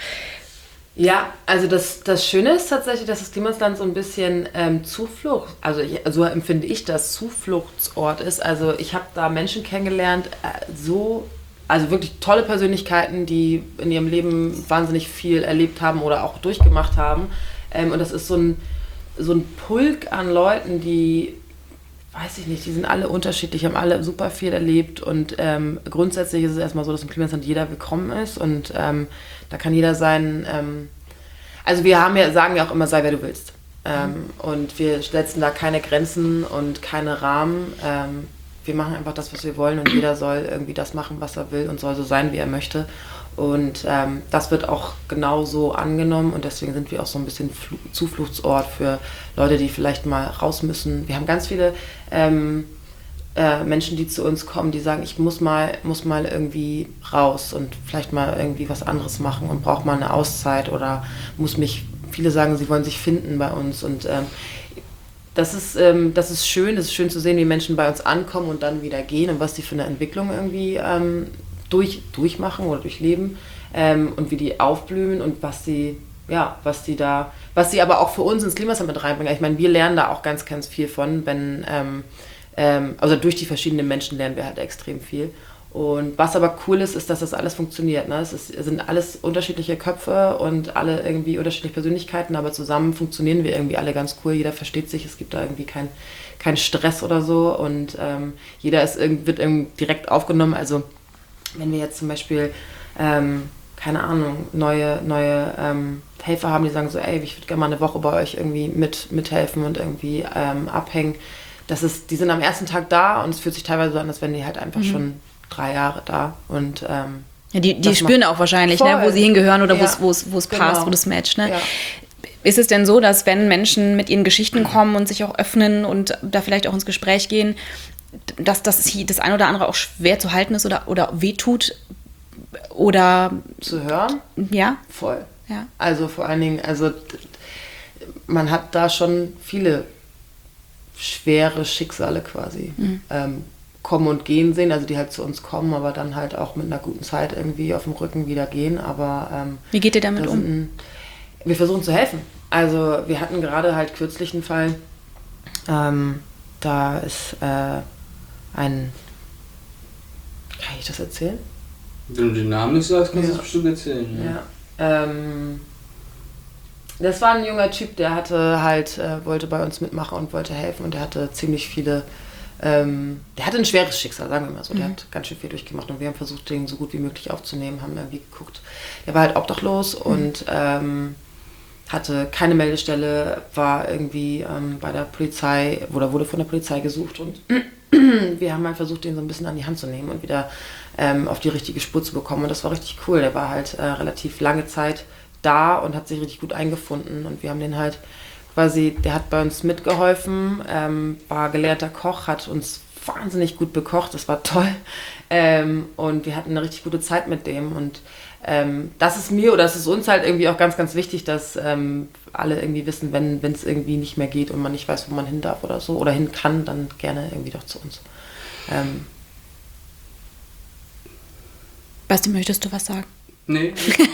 Ja, also das, das Schöne ist tatsächlich, dass das Klimansland so ein bisschen ähm, Zuflucht, also ich, so empfinde ich das, Zufluchtsort ist. Also ich habe da Menschen kennengelernt, äh, so, also wirklich tolle Persönlichkeiten, die in ihrem Leben wahnsinnig viel erlebt haben oder auch durchgemacht haben. Ähm, und das ist so ein, so ein Pulk an Leuten, die, weiß ich nicht, die sind alle unterschiedlich, haben alle super viel erlebt und ähm, grundsätzlich ist es erstmal so, dass im Klimansland jeder willkommen ist und ähm, da kann jeder sein, ähm, also wir haben ja, sagen ja auch immer, sei wer du willst. Ähm, mhm. Und wir setzen da keine Grenzen und keine Rahmen. Ähm, wir machen einfach das, was wir wollen und jeder soll irgendwie das machen, was er will und soll so sein, wie er möchte. Und ähm, das wird auch genauso angenommen und deswegen sind wir auch so ein bisschen Fl- Zufluchtsort für Leute, die vielleicht mal raus müssen. Wir haben ganz viele ähm, äh, Menschen, die zu uns kommen, die sagen, ich muss mal, muss mal irgendwie raus und vielleicht mal irgendwie was anderes machen und brauche mal eine Auszeit oder muss mich, viele sagen, sie wollen sich finden bei uns und ähm, das ist, ähm, das ist schön, es ist schön zu sehen, wie Menschen bei uns ankommen und dann wieder gehen und was die für eine Entwicklung irgendwie ähm, durch, durchmachen oder durchleben ähm, und wie die aufblühen und was sie, ja, was die da, was sie aber auch für uns ins Klimansland mit reinbringen. Ich meine, wir lernen da auch ganz, ganz viel von, wenn, ähm, ähm, also durch die verschiedenen Menschen lernen wir halt extrem viel. Und was aber cool ist, ist, dass das alles funktioniert. Ne? Es, ist, es sind alles unterschiedliche Köpfe und alle irgendwie unterschiedliche Persönlichkeiten, aber zusammen funktionieren wir irgendwie alle ganz cool. Jeder versteht sich, es gibt da irgendwie keinen kein Stress oder so und ähm, jeder ist, wird irgendwie direkt aufgenommen. Also wenn wir jetzt zum Beispiel, ähm, keine Ahnung, neue, neue ähm, Helfer haben, die sagen so, ey, ich würde gerne mal eine Woche bei euch irgendwie mit, mithelfen und irgendwie ähm, abhängen. Das ist, die sind am ersten Tag da und es fühlt sich teilweise so an, als wenn die halt einfach mhm. schon drei Jahre da und ähm, Ja, die, die spüren auch wahrscheinlich, ne, wo sie hingehören oder ja. wo es genau. passt, wo das matcht. Ne? Ja. Ist es denn so, dass wenn Menschen mit ihren Geschichten kommen und sich auch öffnen und da vielleicht auch ins Gespräch gehen, dass das, das ein oder andere auch schwer zu halten ist oder, oder wehtut? Oder zu hören? Ja. Voll. Ja. Also vor allen Dingen, also man hat da schon viele schwere Schicksale quasi mhm. ähm, kommen und gehen sehen, also die halt zu uns kommen, aber dann halt auch mit einer guten Zeit irgendwie auf dem Rücken wieder gehen. Aber ähm, wie geht ihr damit um? Ein, wir versuchen zu helfen. Also wir hatten gerade halt kürzlich einen Fall, ähm, da ist äh, ein, kann ich das erzählen? Wenn du den Namen nicht sagst, kannst du ja. das bestimmt erzählen. Ja. ja ähm, das war ein junger Typ, der hatte halt, äh, wollte bei uns mitmachen und wollte helfen und der hatte ziemlich viele, ähm, der hatte ein schweres Schicksal, sagen wir mal so. Mhm. Der hat ganz schön viel durchgemacht und wir haben versucht, den so gut wie möglich aufzunehmen, haben irgendwie geguckt. Der war halt obdachlos mhm. und ähm, hatte keine Meldestelle, war irgendwie ähm, bei der Polizei oder wurde von der Polizei gesucht und wir haben halt versucht, den so ein bisschen an die Hand zu nehmen und wieder ähm, auf die richtige Spur zu bekommen und das war richtig cool. Der war halt äh, relativ lange Zeit da und hat sich richtig gut eingefunden und wir haben den halt quasi, der hat bei uns mitgeholfen, ähm, war gelernter Koch, hat uns wahnsinnig gut bekocht, das war toll ähm, und wir hatten eine richtig gute Zeit mit dem und ähm, das ist mir oder das ist uns halt irgendwie auch ganz, ganz wichtig, dass ähm, alle irgendwie wissen, wenn es irgendwie nicht mehr geht und man nicht weiß, wo man hin darf oder so oder hin kann, dann gerne irgendwie doch zu uns. Ähm. Basti, möchtest du was sagen? Nee.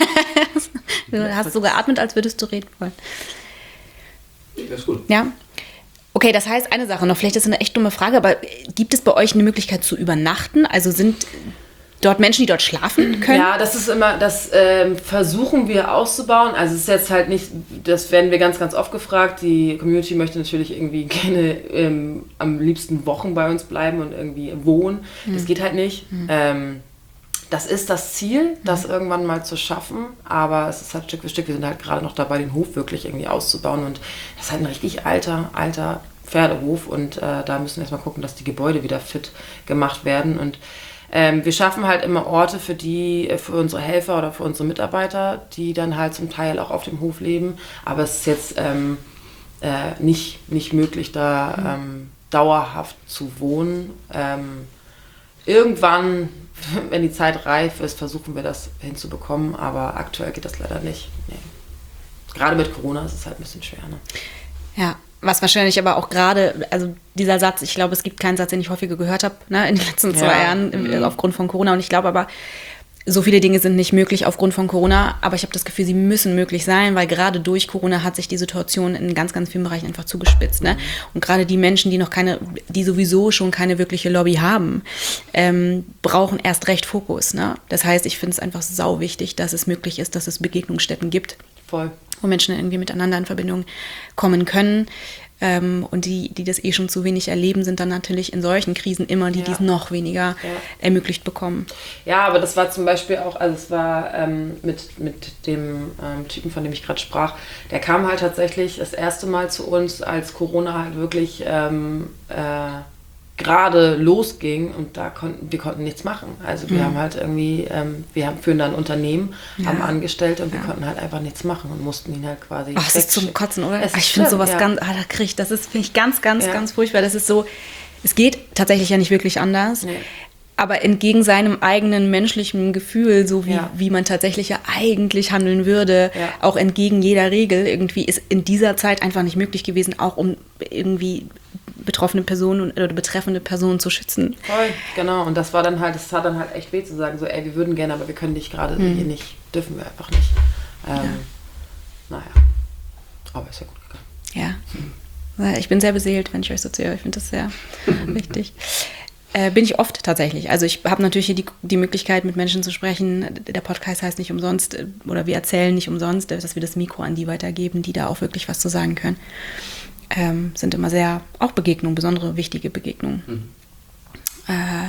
Du hast so geatmet, als würdest du reden wollen. Das ist gut. Ja. Okay, das heißt, eine Sache noch, vielleicht ist es eine echt dumme Frage, aber gibt es bei euch eine Möglichkeit zu übernachten? Also sind dort Menschen, die dort schlafen können? Ja, das ist immer, das ähm, versuchen wir auszubauen. Also es ist jetzt halt nicht, das werden wir ganz, ganz oft gefragt. Die Community möchte natürlich irgendwie gerne ähm, am liebsten Wochen bei uns bleiben und irgendwie wohnen. Mhm. Das geht halt nicht. Mhm. Ähm, Das ist das Ziel, das mhm. irgendwann mal zu schaffen, aber es ist halt Stück für Stück, wir sind halt gerade noch dabei, den Hof wirklich irgendwie auszubauen und das ist halt ein richtig alter, alter Pferdehof und äh, da müssen wir erstmal gucken, dass die Gebäude wieder fit gemacht werden und ähm, wir schaffen halt immer Orte für die, für unsere Helfer oder für unsere Mitarbeiter, die dann halt zum Teil auch auf dem Hof leben, aber es ist jetzt ähm, äh, nicht, nicht möglich, da mhm. ähm, dauerhaft zu wohnen. Ähm, irgendwann, wenn die Zeit reif ist, versuchen wir das hinzubekommen, aber aktuell geht das leider nicht. Nee. Gerade mit Corona ist es halt ein bisschen schwer. Ne? Ja, was wahrscheinlich aber auch gerade, also dieser Satz, ich glaube, es gibt keinen Satz, den ich häufiger gehört habe, ne, in den letzten zwei ja. Jahren mhm. aufgrund von Corona und ich glaube aber, so viele Dinge sind nicht möglich aufgrund von Corona, aber ich habe das Gefühl, sie müssen möglich sein, weil gerade durch Corona hat sich die Situation in ganz, ganz vielen Bereichen einfach zugespitzt. Ne? Und gerade die Menschen, die noch keine, die sowieso schon keine wirkliche Lobby haben, ähm, brauchen erst recht Fokus. Ne? Das heißt, ich finde es einfach sau wichtig, dass es möglich ist, dass es Begegnungsstätten gibt, Voll. wo Menschen irgendwie miteinander in Verbindung kommen können. Ähm, und die, die das eh schon zu wenig erleben, sind dann natürlich in solchen Krisen immer die, ja. die es noch weniger ja. ermöglicht bekommen. Ja, aber das war zum Beispiel auch, also es war ähm, mit, mit dem ähm, Typen, von dem ich gerade sprach, der kam halt tatsächlich das erste Mal zu uns, als Corona halt wirklich ähm, äh, gerade losging und da konnten wir konnten nichts machen. Also wir mhm. haben halt irgendwie, ähm, wir haben, führen da ein Unternehmen, ja. haben Angestellte und wir ja. konnten halt einfach nichts machen und mussten ihn halt quasi. Ach, das ist zum Kotzen, oder? Ich finde sowas ja. ganz, ah, da krieg ich, das ist, finde ich ganz, ganz, ja. ganz furchtbar. Das ist so, es geht tatsächlich ja nicht wirklich anders. Nee. Aber entgegen seinem eigenen menschlichen Gefühl, so wie, ja. wie man tatsächlich ja eigentlich handeln würde, ja. auch entgegen jeder Regel, irgendwie ist in dieser Zeit einfach nicht möglich gewesen, auch um irgendwie betroffene Personen oder betreffende Personen zu schützen. Voll, genau. Und das war dann halt, das tat dann halt echt weh zu sagen, so, ey, wir würden gerne, aber wir können dich gerade mhm. hier nicht, dürfen wir einfach nicht. Ähm, ja. Naja, aber ist ja gut gegangen. Ja. Mhm. Ich bin sehr beseelt, wenn ich euch so zuhöre. Ich finde das sehr wichtig. Äh, bin ich oft tatsächlich. Also ich habe natürlich hier die, die Möglichkeit, mit Menschen zu sprechen. Der Podcast heißt nicht umsonst, oder wir erzählen nicht umsonst, dass wir das Mikro an die weitergeben, die da auch wirklich was zu sagen können. Ähm, sind immer sehr, auch Begegnungen, besondere, wichtige Begegnungen. Mhm. Äh,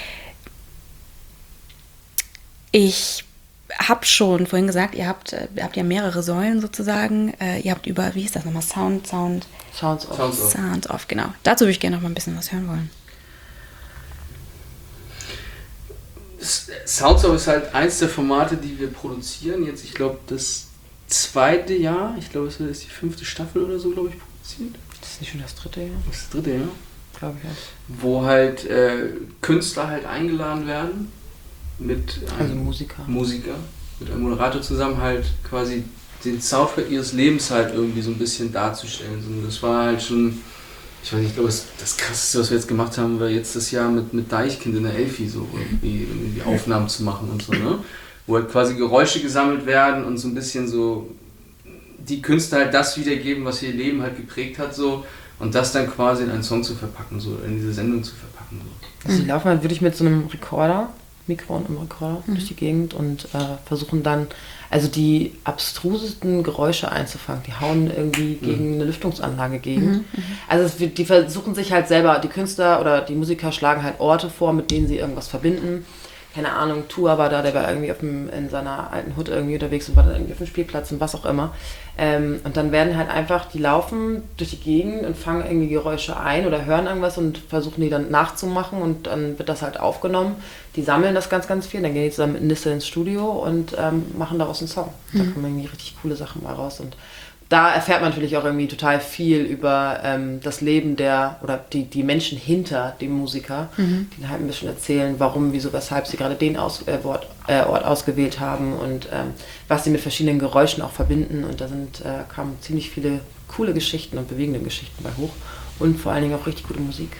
ich habe schon vorhin gesagt, ihr habt, ihr habt ja mehrere Säulen sozusagen. Äh, ihr habt über, wie hieß das nochmal, Sound, Sound, Sounds off. Sounds off. Sound off, genau. Dazu würde ich gerne noch mal ein bisschen was hören wollen. Soundsop ist halt eins der Formate, die wir produzieren. Jetzt, ich glaube, das zweite Jahr, ich glaube, es wird jetzt die fünfte Staffel oder so, glaube ich, produziert. Das ist nicht schon das dritte Jahr? Das ist das dritte Jahr. Glaube ich, ja. Wo halt äh, Künstler halt eingeladen werden mit einem also Musiker. Musiker, mit einem Moderator zusammen halt quasi den Soundtrack ihres Lebens halt irgendwie so ein bisschen darzustellen. So, das war halt schon, ich weiß nicht, ich glaube, das, das Krasseste, was wir jetzt gemacht haben, war jetzt das Jahr mit, mit Deichkind in der Elfi, so irgendwie, irgendwie Aufnahmen zu machen und so, ne? Wo halt quasi Geräusche gesammelt werden und so ein bisschen so die Künstler halt das wiedergeben, was ihr Leben halt geprägt hat, so, und das dann quasi in einen Song zu verpacken, so in diese Sendung zu verpacken. So. Also die laufen halt wirklich mit so einem Rekorder, Mikro und einem Rekorder mhm. durch die Gegend und äh, versuchen dann, also die abstrusesten Geräusche einzufangen. Die hauen irgendwie mhm. gegen eine Lüftungsanlage gegen. Mhm. Also es wird, die versuchen sich halt selber, die Künstler oder die Musiker schlagen halt Orte vor, mit denen sie irgendwas verbinden. Keine Ahnung, Tua war da, der war irgendwie auf dem, in seiner alten Hut irgendwie unterwegs und war dann irgendwie auf dem Spielplatz und was auch immer. Ähm, und dann werden halt einfach, die laufen durch die Gegend und fangen irgendwie Geräusche ein oder hören irgendwas und versuchen die dann nachzumachen und dann wird das halt aufgenommen. Die sammeln das ganz, ganz viel, dann gehen die zusammen mit Nisse ins Studio und ähm, machen daraus einen Song. Mhm. Da kommen irgendwie richtig coole Sachen mal raus und da erfährt man natürlich auch irgendwie total viel über ähm, das Leben der, oder die, die Menschen hinter dem Musiker, mhm. die halt ein bisschen erzählen, warum, wieso, weshalb sie gerade den Aus, äh, Ort, äh, Ort ausgewählt haben und ähm, was sie mit verschiedenen Geräuschen auch verbinden. Und da sind, äh, kamen ziemlich viele coole Geschichten und bewegende Geschichten bei hoch und vor allen Dingen auch richtig gute Musik.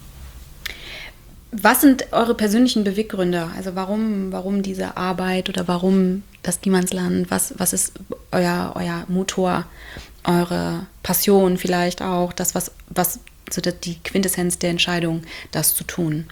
Was sind eure persönlichen Beweggründe? Also warum, warum diese Arbeit oder warum das Niemandsland? Was, was ist euer, euer Motor, eure Passion vielleicht auch? Das, was, was so die Quintessenz der Entscheidung, das zu tun?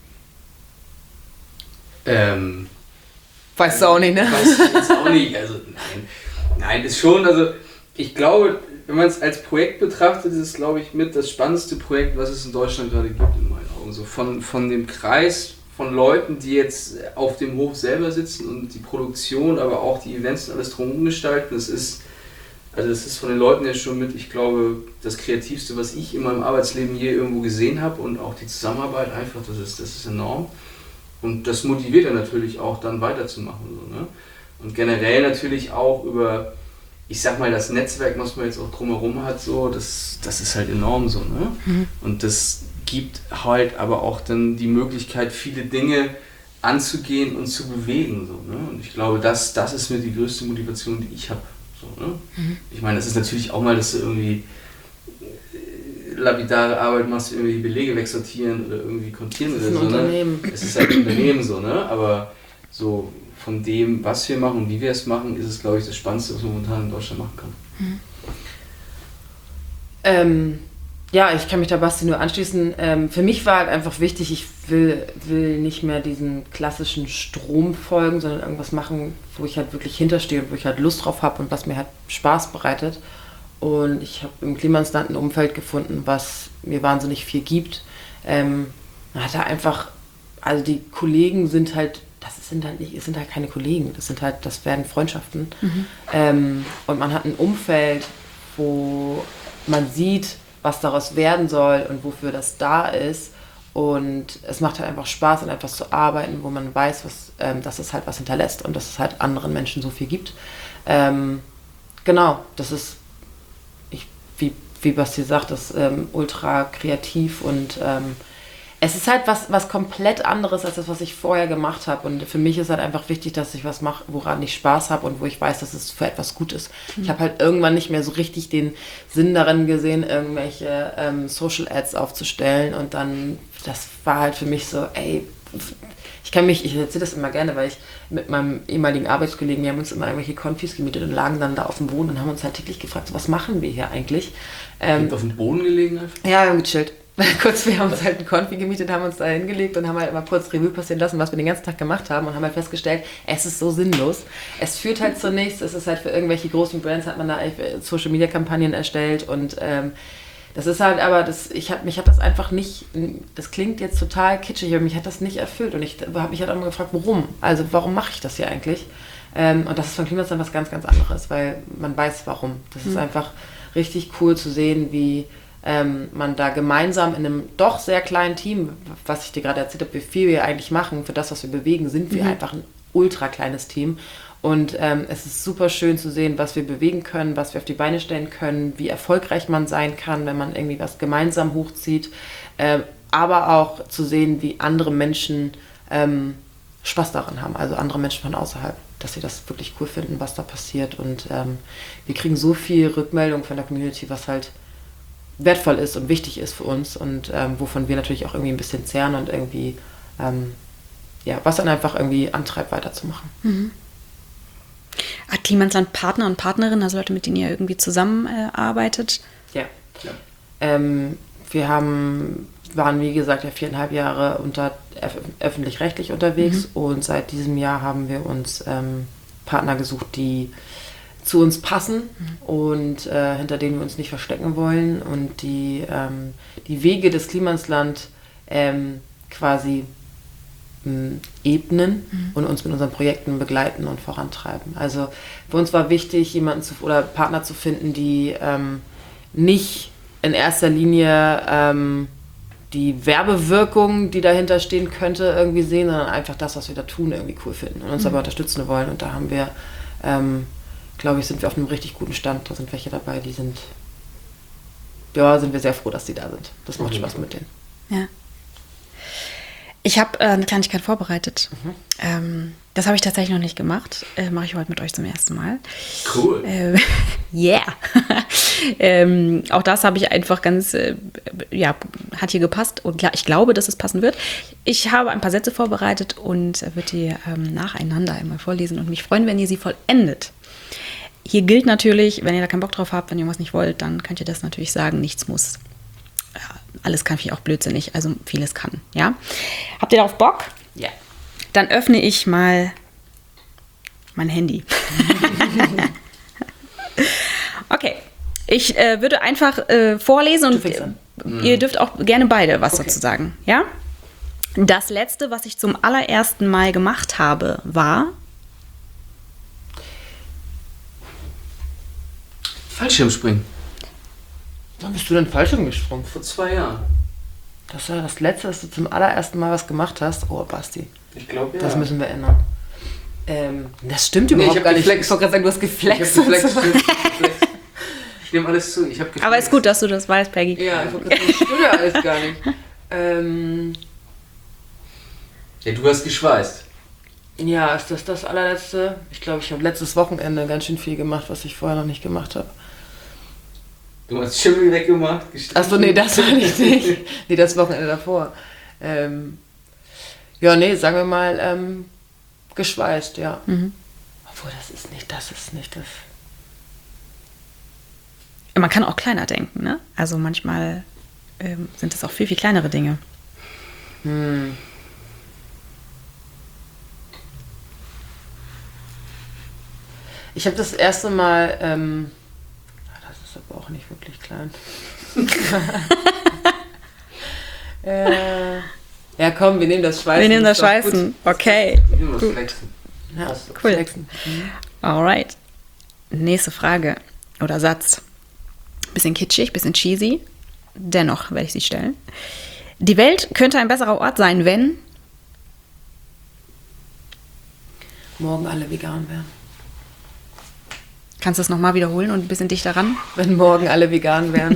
Ähm, weißt du auch nicht, ne? Weiß ich jetzt auch nicht. Also nein, nein, ist schon, also ich glaube, wenn man es als Projekt betrachtet, ist es, glaube ich, mit das spannendste Projekt, was es in Deutschland gerade gibt, in meinen Augen. So von, von dem Kreis von Leuten, die jetzt auf dem Hof selber sitzen und die Produktion, aber auch die Events und alles drumherum gestalten. Das ist, also das ist von den Leuten ja schon mit, ich glaube, das Kreativste, was ich in meinem Arbeitsleben je irgendwo gesehen habe und auch die Zusammenarbeit einfach, das ist, das ist enorm. Und das motiviert ja natürlich auch dann weiterzumachen. So, ne? Und generell natürlich auch über, ich sag mal, das Netzwerk, was man jetzt auch drumherum hat, so, das, das ist halt enorm so, ne? Mhm. Und das gibt halt aber auch dann die Möglichkeit, viele Dinge anzugehen und zu bewegen, so, ne? Und ich glaube, das, das ist mir die größte Motivation, die ich habe. So, ne? Mhm. Ich meine, das ist natürlich auch mal, dass du irgendwie lapidare Arbeit machst, irgendwie Belege wegsortieren oder irgendwie kontieren oder so. Unternehmen. Ne? Es ist halt ein Unternehmen so, ne? Aber so von dem, was wir machen und wie wir es machen, ist es, glaube ich, das Spannendste, was man momentan in Deutschland machen kann. Mhm. Ähm, ja, ich kann mich da Basti nur anschließen. Ähm, für mich war halt einfach wichtig, ich will, will nicht mehr diesen klassischen Strom folgen, sondern irgendwas machen, wo ich halt wirklich hinterstehe und wo ich halt Lust drauf habe und was mir halt Spaß bereitet. Und ich habe im Klimansland ein Umfeld gefunden, was mir wahnsinnig viel gibt. Ähm, man hat da einfach, also die Kollegen sind halt, das sind halt nicht, es sind halt keine Kollegen, das sind halt, das werden Freundschaften. Mhm. Ähm, und man hat ein Umfeld, wo man sieht, was daraus werden soll und wofür das da ist. Und es macht halt einfach Spaß, an etwas zu arbeiten, wo man weiß, was, ähm, dass es halt was hinterlässt und dass es halt anderen Menschen so viel gibt. Ähm, genau, das ist, ich, wie, wie Basti sagt, das ist ähm, ultra kreativ und ähm, es ist halt was, was komplett anderes als das, was ich vorher gemacht habe. Und für mich ist halt einfach wichtig, dass ich was mache, woran ich Spaß habe und wo ich weiß, dass es für etwas gut ist. Mhm. Ich habe halt irgendwann nicht mehr so richtig den Sinn darin gesehen, irgendwelche ähm, Social Ads aufzustellen. Und dann, das war halt für mich so, ey, ich kann mich, ich erzähle das immer gerne, weil ich mit meinem ehemaligen Arbeitskollegen, wir haben uns immer irgendwelche Konfis gemietet und lagen dann da auf dem Boden und haben uns halt täglich gefragt, so, was machen wir hier eigentlich? Ähm, auf dem Boden gelegen einfach? Ja, wir haben gechillt. Kurz, wir haben uns halt einen Konfi gemietet, haben uns da hingelegt und haben halt mal kurz Revue passieren lassen, was wir den ganzen Tag gemacht haben und haben halt festgestellt, es ist so sinnlos. Es führt halt zu nichts, es ist halt für irgendwelche großen Brands, hat man da Social-Media-Kampagnen erstellt und ähm, das ist halt aber, das, ich hab, mich hat das einfach nicht, das klingt jetzt total kitschig, aber mich hat das nicht erfüllt und ich habe mich halt auch mal gefragt, warum? Also warum mache ich das hier eigentlich? Ähm, und das ist von Klimansland was ganz, ganz anderes, weil man weiß warum. Das ist einfach richtig cool zu sehen, wie ähm, man da gemeinsam in einem doch sehr kleinen Team, was ich dir gerade erzählt habe, wie viel wir eigentlich machen, für das, was wir bewegen, sind wir mhm. einfach ein ultra kleines Team. Und ähm, es ist super schön zu sehen, was wir bewegen können, was wir auf die Beine stellen können, wie erfolgreich man sein kann, wenn man irgendwie was gemeinsam hochzieht. Ähm, aber auch zu sehen, wie andere Menschen ähm, Spaß daran haben, also andere Menschen von außerhalb, dass sie das wirklich cool finden, was da passiert. Und ähm, wir kriegen so viel Rückmeldung von der Community, was halt wertvoll ist und wichtig ist für uns und ähm, wovon wir natürlich auch irgendwie ein bisschen zehren und irgendwie, ähm, ja, was dann einfach irgendwie antreibt, weiterzumachen. Mhm. Hat Klimansland Partner und Partnerinnen, also Leute, mit denen ihr irgendwie zusammenarbeitet? Äh, ja. ja. Ähm, wir haben, waren, wie gesagt, ja viereinhalb Jahre unter öf- öffentlich-rechtlich unterwegs mhm. und seit diesem Jahr haben wir uns ähm, Partner gesucht, die zu uns passen mhm. und äh, hinter denen wir uns nicht verstecken wollen und die ähm, die Wege des Klimansland ähm, quasi mh, ebnen mhm. und uns mit unseren Projekten begleiten und vorantreiben. Also für uns war wichtig, jemanden zu, oder Partner zu finden, die ähm, nicht in erster Linie ähm, die Werbewirkung, die dahinter stehen könnte, irgendwie sehen, sondern einfach das, was wir da tun, irgendwie cool finden und uns mhm. dabei unterstützen wollen. Und da haben wir ähm, glaube ich, sind wir auf einem richtig guten Stand. Da sind welche dabei, die sind, ja, sind wir sehr froh, dass die da sind. Das macht Spaß mit denen. Ja. Ich habe äh, eine Kleinigkeit vorbereitet. Mhm. Ähm, das habe ich tatsächlich noch nicht gemacht. Äh, Mache ich heute mit euch zum ersten Mal. Cool. Äh, yeah. ähm, auch das habe ich einfach ganz, äh, ja, hat hier gepasst. Und ich glaube, dass es passen wird. Ich habe ein paar Sätze vorbereitet und würde die ähm, nacheinander einmal vorlesen und mich freuen, wenn ihr sie vollendet. Hier gilt natürlich, wenn ihr da keinen Bock drauf habt, wenn ihr was nicht wollt, dann könnt ihr das natürlich sagen, nichts muss. Ja, alles kann, finde ich auch blödsinnig, also vieles kann, ja. Habt ihr darauf Bock? Ja. Dann öffne ich mal mein Handy. Okay, ich äh, würde einfach äh, vorlesen und äh, ihr dürft auch gerne beide was okay. dazu sagen, ja. Das letzte, was ich zum allerersten Mal gemacht habe, war... Fallschirmspringen. Wann bist du denn Fallschirm gesprungen? Vor zwei Jahren. Das war das Letzte, dass du zum allerersten Mal was gemacht hast. Oh, Basti. Ich glaube, ja. Das müssen wir ändern. Ähm, das stimmt überhaupt nee, ich gar nicht. Geflext. Ich wollte gerade sagen, du hast geflext. Ich, geflext, geflext. Ich nehme alles zu. Ich habe geflext. Aber ist gut, dass du das weißt, Peggy. Ja, ich wollte gerade sagen, das stimmt ja alles gar nicht. Ähm, ja, du hast geschweißt. Ja, ist das das allerletzte? Ich glaube, ich habe letztes Wochenende ganz schön viel gemacht, was ich vorher noch nicht gemacht habe. Du hast Schimmel weggemacht? Achso, nee, das war nicht. Nee, das Wochenende davor. Ähm, ja, nee, sagen wir mal, ähm, geschweißt, ja. Mhm. Obwohl, das ist nicht, das ist nicht das. Man kann auch kleiner denken, ne? Also manchmal ähm, sind das auch viel, viel kleinere Dinge. Hm. Ich habe das erste Mal, ähm, das ist aber auch nicht wirklich klein. äh, ja, komm, wir nehmen das Schweißen. Wir nehmen das Schweißen, okay. Wir nehmen das Flexen. Ja, cool. Flexen. Mhm. Alright. Nächste Frage oder Satz. Bisschen kitschig, bisschen cheesy. Dennoch werde ich sie stellen. Die Welt könnte ein besserer Ort sein, wenn morgen alle vegan wären. Kannst du es nochmal wiederholen und ein bisschen dichter ran? Wenn morgen alle vegan wären.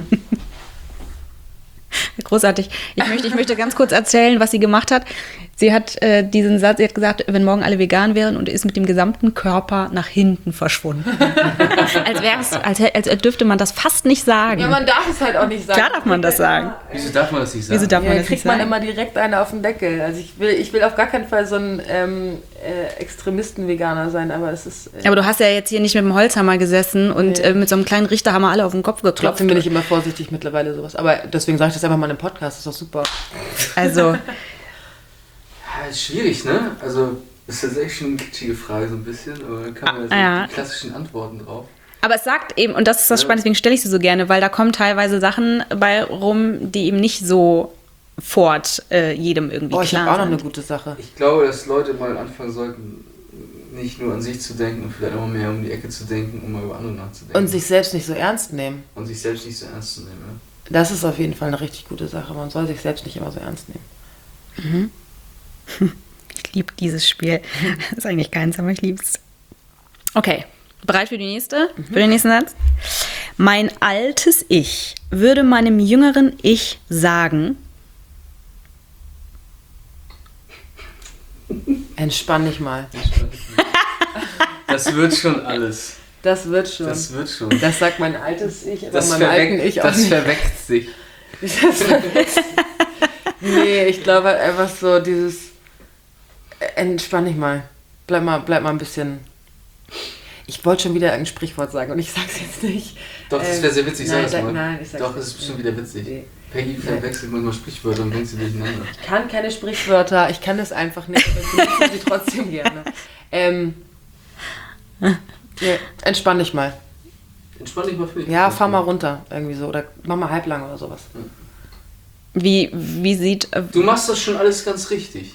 Großartig. Ich möchte, ich möchte ganz kurz erzählen, was sie gemacht hat. Sie hat äh, diesen Satz, sie hat gesagt, wenn morgen alle vegan wären und ist mit dem gesamten Körper nach hinten verschwunden. als, wär's, als, als dürfte man das fast nicht sagen. Ja, man darf es halt auch nicht sagen. Klar darf man das sagen. Wieso darf man das nicht sagen? Wieso darf ja, man das kriegt nicht man sagen? immer direkt eine auf den Deckel. Also ich will, ich will auf gar keinen Fall so ein ähm, äh, Extremisten-Veganer sein, aber es ist... Äh, aber du hast ja jetzt hier nicht mit dem Holzhammer gesessen und nee. äh, mit so einem kleinen Richterhammer alle auf den Kopf geklopft. Trotzdem bin ich immer vorsichtig mittlerweile sowas. Aber deswegen sage ich das einfach mal im Podcast, das ist doch super. Also... Ja, ist schwierig, ne? Also, das ist tatsächlich schon eine kitschige Frage so ein bisschen, aber da kann man ja so ja. die klassischen Antworten drauf. Aber es sagt eben, und das ist das ja. Spannende, deswegen stelle ich sie so gerne, weil da kommen teilweise Sachen bei rum, die eben nicht so fort äh, jedem irgendwie oh, ich klar habe auch noch sind. eine gute Sache. Ich glaube, dass Leute mal anfangen sollten, nicht nur an sich zu denken und vielleicht auch mal mehr um die Ecke zu denken, um mal über andere nachzudenken. Und sich selbst nicht so ernst nehmen. Und sich selbst nicht so ernst zu nehmen, Das ist auf jeden Fall eine richtig gute Sache. Man soll sich selbst nicht immer so ernst nehmen. Mhm. Ich liebe dieses Spiel. Das ist eigentlich keins, aber ich liebe es. Okay, bereit für die nächste? Mhm. Für den nächsten Satz? Mein altes Ich würde meinem jüngeren Ich sagen... Entspann dich mal. Entspann dich mal. Das wird schon alles. Das wird schon. Das wird schon. Das sagt mein altes Ich, aber das meinem verweckt, alten Ich auch Das nicht. verweckt sich. Das verweckt. Nee, ich glaube halt einfach so dieses entspann dich mal. Bleib mal, bleib mal ein bisschen... Ich wollte schon wieder ein Sprichwort sagen und ich sag's jetzt nicht. Doch, das wäre sehr witzig, nein, sag sag, mal. Nein, ich sag's Doch, nicht. das ist schon wieder witzig. Nee. Peggy verwechselt manchmal Sprichwörter und bringt sie durcheinander. Ich kann keine Sprichwörter, ich kann das einfach nicht, aber ich benutze sie trotzdem gerne. Ähm, ja, entspann dich mal. Entspann dich mal für dich. Ja, fahr mal runter, irgendwie so. Oder mach mal halblang oder sowas. Wie, wie sieht... Äh, Du machst das schon alles ganz richtig.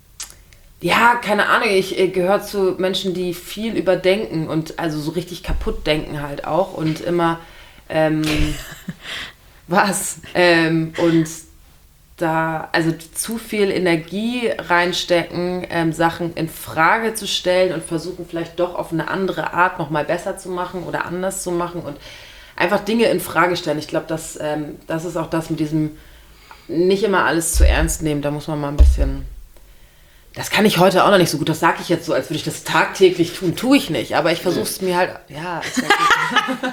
Ja, keine Ahnung, ich äh, gehöre zu Menschen, die viel überdenken und also so richtig kaputt denken halt auch und immer, ähm, was? Ähm, und da, also zu viel Energie reinstecken, ähm, Sachen in Frage zu stellen und versuchen vielleicht doch auf eine andere Art nochmal besser zu machen oder anders zu machen und einfach Dinge in Frage stellen. Ich glaube, das, ähm, das ist auch das mit diesem nicht immer alles zu ernst nehmen, da muss man mal ein bisschen... Das kann ich heute auch noch nicht so gut, das sage ich jetzt so, als würde ich das tagtäglich tun, tue ich nicht, aber ich versuche es mir halt, ja. Ist halt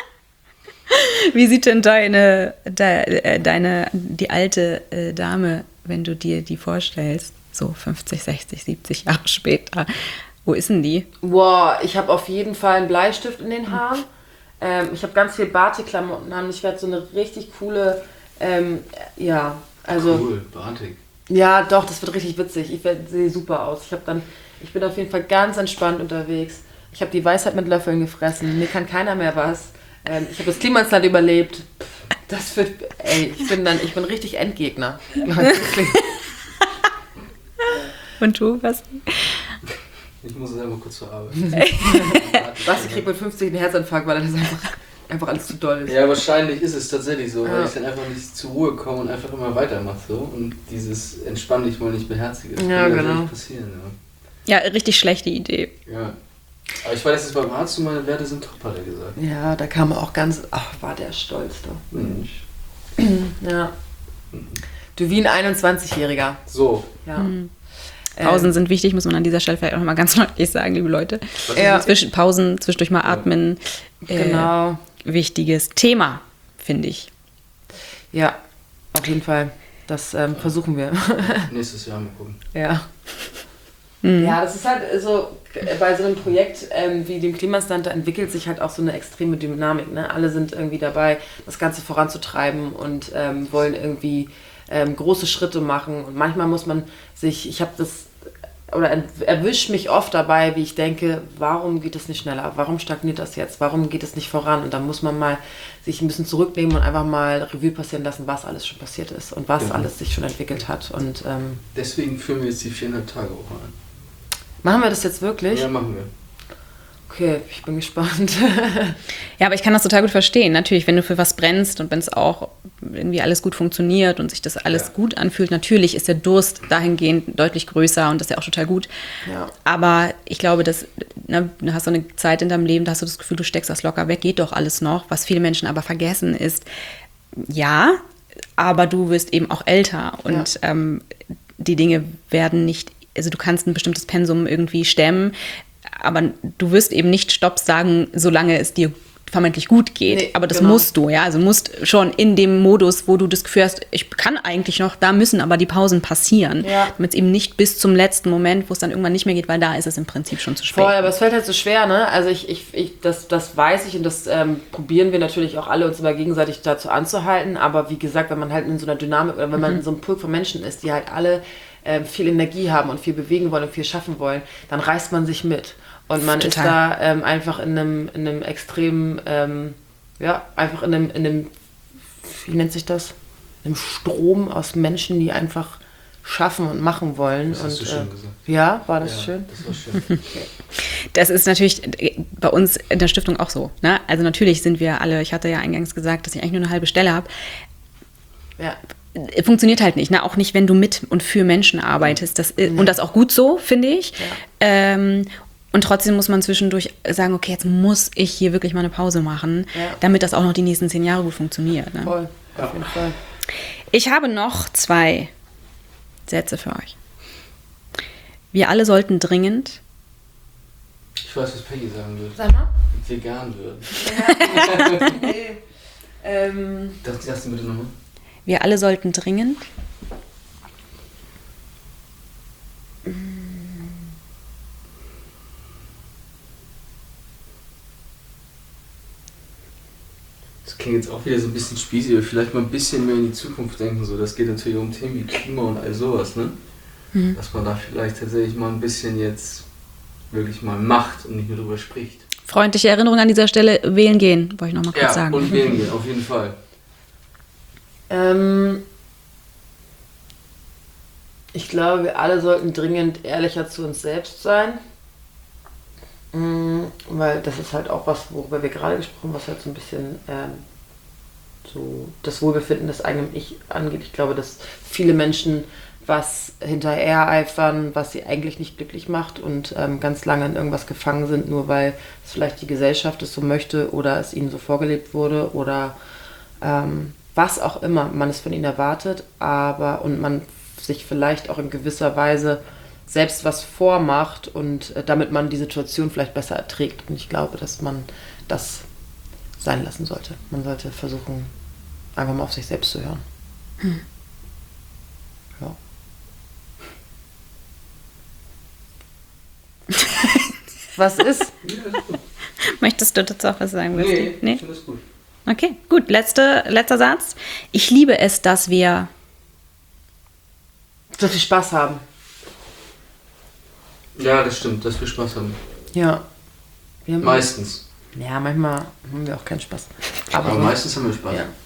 Wie sieht denn deine, de, deine, die alte äh, Dame, wenn du dir die vorstellst, so fünfzig, sechzig, siebzig Jahre später, wo ist denn die? Boah, ich habe auf jeden Fall einen Bleistift in den Haaren, ähm, ich habe ganz viel Batik-Klamotten an, ich werde so eine richtig coole, ähm, ja, also... Cool, Batik. Ja, doch, das wird richtig witzig. Ich sehe super aus. Ich habe dann, ich bin auf jeden Fall ganz entspannt unterwegs. Ich habe die Weisheit mit Löffeln gefressen. Mir kann keiner mehr was. Ähm, ich habe das Klimasland überlebt. Das wird, ey, ich bin dann, ich bin richtig Endgegner. Und du, was? Ich muss jetzt einfach kurz zur Arbeit. Basti kriegt mit fünfzig einen Herzinfarkt, weil das einfach, einfach alles zu doll ist. Ja, wahrscheinlich ist es tatsächlich so, weil Ja. ich dann einfach nicht zur Ruhe komme und einfach immer weitermache so und dieses entspann dich mal nicht beherzige. Das Ja, kann genau. nicht passieren. Ja. Ja, richtig schlechte Idee. ja. Aber ich weiß, dass beim Arzt und meine Werte sind top, hat er gesagt. Ja, da kam er auch ganz, ach, war der stolz da. Mensch. Ja. Du wie ein einundzwanzigjähriger. So. Ja. Mhm. Ähm, Pausen sind wichtig, muss man an dieser Stelle vielleicht auch noch mal ganz deutlich sagen, liebe Leute. Was Ja. ist Zwischen Pausen, zwischendurch mal atmen. Äh, Genau. Wichtiges Thema, finde ich. Ja, auf jeden Fall. Das ähm, versuchen wir. das? Nächstes Jahr mal gucken. Ja. Mhm. Ja, das ist halt so, bei so einem Projekt ähm, wie dem Klimasland, da entwickelt sich halt auch so eine extreme Dynamik. Ne? Alle sind irgendwie dabei, das Ganze voranzutreiben und ähm, wollen irgendwie ähm, große Schritte machen. Und manchmal muss man sich, ich habe das, oder erwischt mich oft dabei, wie ich denke, warum geht es nicht schneller? Warum stagniert das jetzt? Warum geht es nicht voran? Und da muss man mal sich ein bisschen zurücknehmen und einfach mal Revue passieren lassen, was alles schon passiert ist und was Genau. alles sich schon entwickelt hat. Und ähm, Deswegen führen wir jetzt die viereinhalb Tage Woche an. machen wir das jetzt wirklich? Ja, machen wir. Okay, ich bin gespannt. Ja, aber ich kann das total gut verstehen. Natürlich, wenn du für was brennst und wenn es auch irgendwie alles gut funktioniert und sich das alles Ja. gut anfühlt, natürlich ist der Durst dahingehend deutlich größer und das ist ja auch total gut. Ja. Aber ich glaube, dass, ne, du hast so eine Zeit in deinem Leben, da hast du das Gefühl, du steckst das locker weg, geht doch alles noch. Was viele Menschen aber vergessen ist, ja, aber du wirst eben auch älter und Ja. ähm, die Dinge werden nicht, also du kannst ein bestimmtes Pensum irgendwie stemmen, aber du wirst eben nicht Stopp sagen, solange es dir vermeintlich gut geht. Nee, aber das genau. musst du, ja. Also musst schon in dem Modus, wo du das Gefühl hast, ich kann eigentlich noch, da müssen aber die Pausen passieren. Ja. Damit es eben nicht bis zum letzten Moment, wo es dann irgendwann nicht mehr geht, weil da ist es im Prinzip schon zu spät. Voll, aber es fällt halt so schwer, ne? Also ich, ich, ich das, das weiß ich und das ähm, probieren wir natürlich auch alle, uns immer gegenseitig dazu anzuhalten. Aber wie gesagt, wenn man halt in so einer Dynamik oder wenn man in so einem Pulk von Menschen ist, die halt alle ähm, viel Energie haben und viel bewegen wollen und viel schaffen wollen, dann reißt man sich mit. Und man Total. ist da ähm, einfach in einem, in einem extremen, ähm, ja, einfach in einem, in einem, wie nennt sich das? In einem Strom aus Menschen, die einfach schaffen und machen wollen. Das und, hast du schön äh, gesagt. Ja, war das Ja, schön? Das war schön. Das ist natürlich bei uns in der Stiftung auch so. Ne? Also natürlich sind wir alle, ich hatte ja eingangs gesagt, dass ich eigentlich nur eine halbe Stelle habe. Ja. Funktioniert halt nicht, ne? Auch nicht, wenn du mit und für Menschen arbeitest. Das, mhm. Und das auch gut so, finde ich. Ja. Ähm, und trotzdem muss man zwischendurch sagen, okay, jetzt muss ich hier wirklich mal eine Pause machen, ja. damit das auch noch die nächsten zehn Jahre gut funktioniert. Ne? Voll, auf jeden Fall. Ich habe noch zwei Sätze für euch. Wir alle sollten dringend... Ich weiß, was Peggy sagen würde. Sag mal. Vegan würden. Ja. nee. ähm. Das sagst du bitte nochmal. Wir alle sollten dringend... Das klingt jetzt auch wieder so ein bisschen spießig, aber vielleicht mal ein bisschen mehr in die Zukunft denken. So, das geht natürlich um Themen wie Klima und all sowas, ne? Mhm. Dass man da vielleicht tatsächlich mal ein bisschen jetzt wirklich mal macht und nicht nur drüber spricht. Freundliche Erinnerung an dieser Stelle, wählen gehen, wollte ich noch mal kurz ja, sagen. Und wählen gehen, auf jeden Fall. Ähm, ich glaube, wir alle sollten dringend ehrlicher zu uns selbst sein. Mhm, weil das ist halt auch was, worüber wir gerade gesprochen haben, was halt so ein bisschen ähm, so das Wohlbefinden des eigenen Ich angeht. Ich glaube, dass viele Menschen was hinterher eifern, was sie eigentlich nicht glücklich macht und ähm, ganz lange in irgendwas gefangen sind, nur weil es vielleicht die Gesellschaft es so möchte oder es ihnen so vorgelebt wurde oder ähm, was auch immer man es von ihnen erwartet, aber und man sich vielleicht auch in gewisser Weise selbst was vormacht und äh, damit man die Situation vielleicht besser erträgt. Und ich glaube, dass man das sein lassen sollte. Man sollte versuchen, einfach mal auf sich selbst zu hören. Hm. Ja. Was ist? Möchtest du dazu auch was sagen? Nee, nee? Ich finde das gut. Okay, gut. Letzte, letzter Satz. Ich liebe es, dass wir so viel Spaß haben. Ja, das stimmt, dass wir Spaß haben. Ja. Wir haben meistens. Ja, manchmal haben wir auch keinen Spaß. Aber, Aber meistens haben wir Spaß. Ja.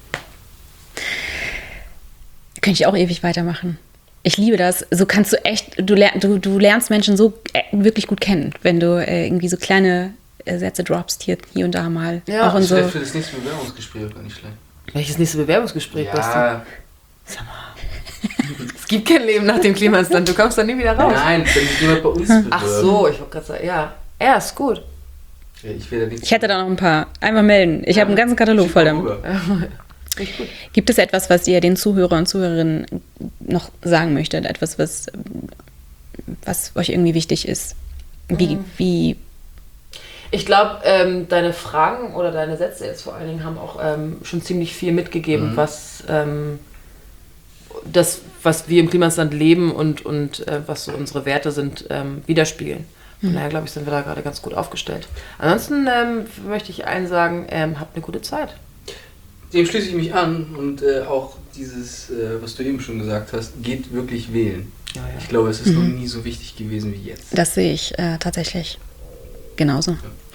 Könnte ich auch ewig weitermachen. Ich liebe das. So kannst du echt, du, lern, du, du lernst Menschen so äh, wirklich gut kennen, wenn du äh, irgendwie so kleine äh, Sätze droppst, hier, hier und da mal. Ja, auch in so. Vielleicht für das nächste Bewerbungsgespräch gar nicht schlecht. Welches nächste Bewerbungsgespräch? Ja. Beste? Sag mal. Es gibt kein Leben nach dem Klimasland, du kommst da nie wieder raus. Nein, wenn sich jemand bei uns bewirbt. Ach so, ich wollte gerade sagen, ja. Ja, ist gut. Ja, ich, da ich hätte da noch ein paar. Einfach melden. Ich ja, habe einen ganzen Katalog voll damit. Gibt es etwas, was ihr den Zuhörer und Zuhörerinnen noch sagen möchtet? Etwas, was, was euch irgendwie wichtig ist? Wie, mhm. wie ich glaube, ähm, deine Fragen oder deine Sätze jetzt vor allen Dingen haben auch ähm, schon ziemlich viel mitgegeben, mhm. was ähm, das, was wir im Klimasland leben und, und äh, was so unsere Werte sind, ähm, widerspiegeln. Von mhm. daher, glaube ich, sind wir da gerade ganz gut aufgestellt. Ansonsten ähm, möchte ich allen sagen, ähm, habt eine gute Zeit. Dem schließe ich mich an und äh, auch dieses, äh, was du eben schon gesagt hast, geht wirklich wählen. Ja, ja. Ich glaube, es ist mhm. noch nie so wichtig gewesen wie jetzt. Das sehe ich äh, tatsächlich genauso. Ja.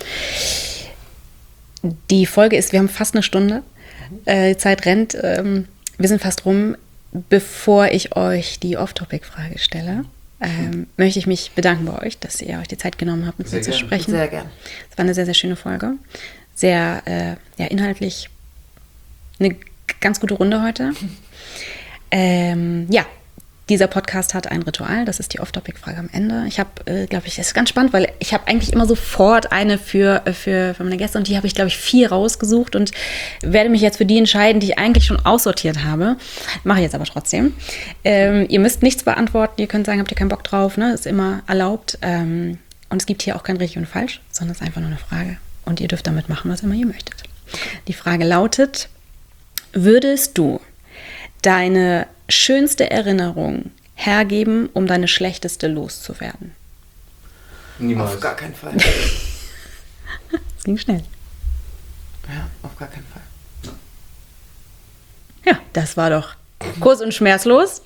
Die Folge ist, wir haben fast eine Stunde. Äh, die Zeit rennt. Ähm, wir sind fast rum. Bevor ich euch die Off-Topic-Frage stelle, ähm, möchte ich mich bedanken bei euch, dass ihr euch die Zeit genommen habt, mit mir zu sprechen. Sehr gerne. Es war eine sehr, sehr schöne Folge. Sehr äh, ja, inhaltlich eine ganz gute Runde heute. ähm, ja, dieser Podcast hat ein Ritual, das ist die Off-Topic-Frage am Ende. Ich habe, äh, glaube ich, das ist ganz spannend, weil ich habe eigentlich immer sofort eine für, für, für meine Gäste und die habe ich, glaube ich, vier rausgesucht und werde mich jetzt für die entscheiden, die ich eigentlich schon aussortiert habe. Mache ich jetzt aber trotzdem. Ähm, ihr müsst nichts beantworten, ihr könnt sagen, habt ihr keinen Bock drauf, ne? Ist immer erlaubt. Ähm, und es gibt hier auch kein richtig und falsch, sondern es ist einfach nur eine Frage. Und ihr dürft damit machen, was immer ihr möchtet. Die Frage lautet: Würdest du deine schönste Erinnerung hergeben, um deine schlechteste loszuwerden? Niemals. Auf gar keinen Fall. Das ging schnell. Ja, auf gar keinen Fall. Ja, das war doch kurz und schmerzlos.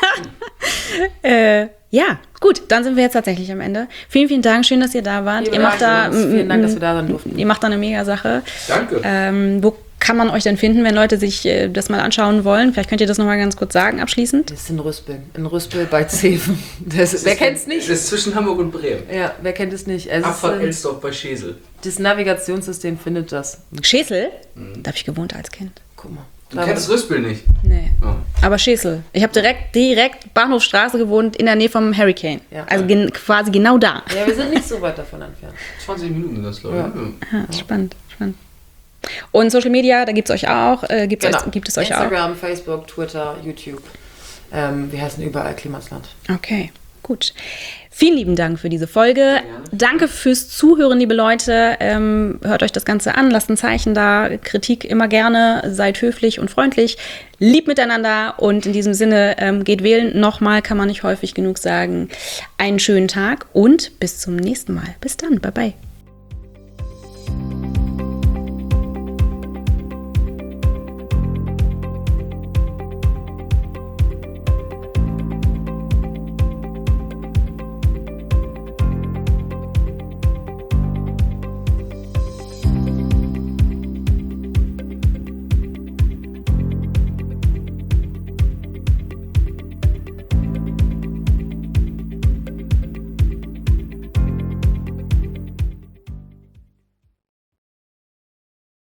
äh, ja, gut, dann sind wir jetzt tatsächlich am Ende. Vielen, vielen Dank, schön, dass ihr da wart. Ihr ihr macht da, vielen Dank, dass wir da sein durften. Ihr macht da eine mega Sache. Danke. Ähm, wo kann man euch denn finden, wenn Leute sich äh, das mal anschauen wollen? Vielleicht könnt ihr das nochmal ganz kurz sagen, abschließend. Das ist in Rüspel. In Rüspel bei Zeven. Das, das wer kennt es nicht? Das ist zwischen Hamburg und Bremen. Ja, wer kennt es nicht? Es Abfahrt ist, äh, Elsdorf bei Schesel. Das Navigationssystem findet das. Schesel? Mhm. Da habe ich gewohnt als Kind. Guck mal. Du kennst Rüspel nicht? Nee. Oh. Aber Schesel. Ich habe direkt, direkt Bahnhofstraße gewohnt, in der Nähe vom Hurricane. Ja. Also gen quasi genau da. Ja, wir sind nicht so weit davon entfernt. zwanzig Minuten sind das, glaube ich. Ja. Ja. Ah, spannend, spannend. Und Social Media, da gibt es euch auch. Äh, gibt's Genau. euch, gibt es euch Instagram, Facebook, Twitter, YouTube. Ähm, wir heißen überall Klimasland. auch? Okay, gut. Vielen lieben Dank für diese Folge. Danke fürs Zuhören, liebe Leute. Ähm, hört euch das Ganze an, lasst ein Zeichen da. Kritik immer gerne. Seid höflich und freundlich. Lieb miteinander. Und in diesem Sinne, ähm, geht wählen. Nochmal kann man nicht häufig genug sagen. Einen schönen Tag und bis zum nächsten Mal. Bis dann. Bye, bye.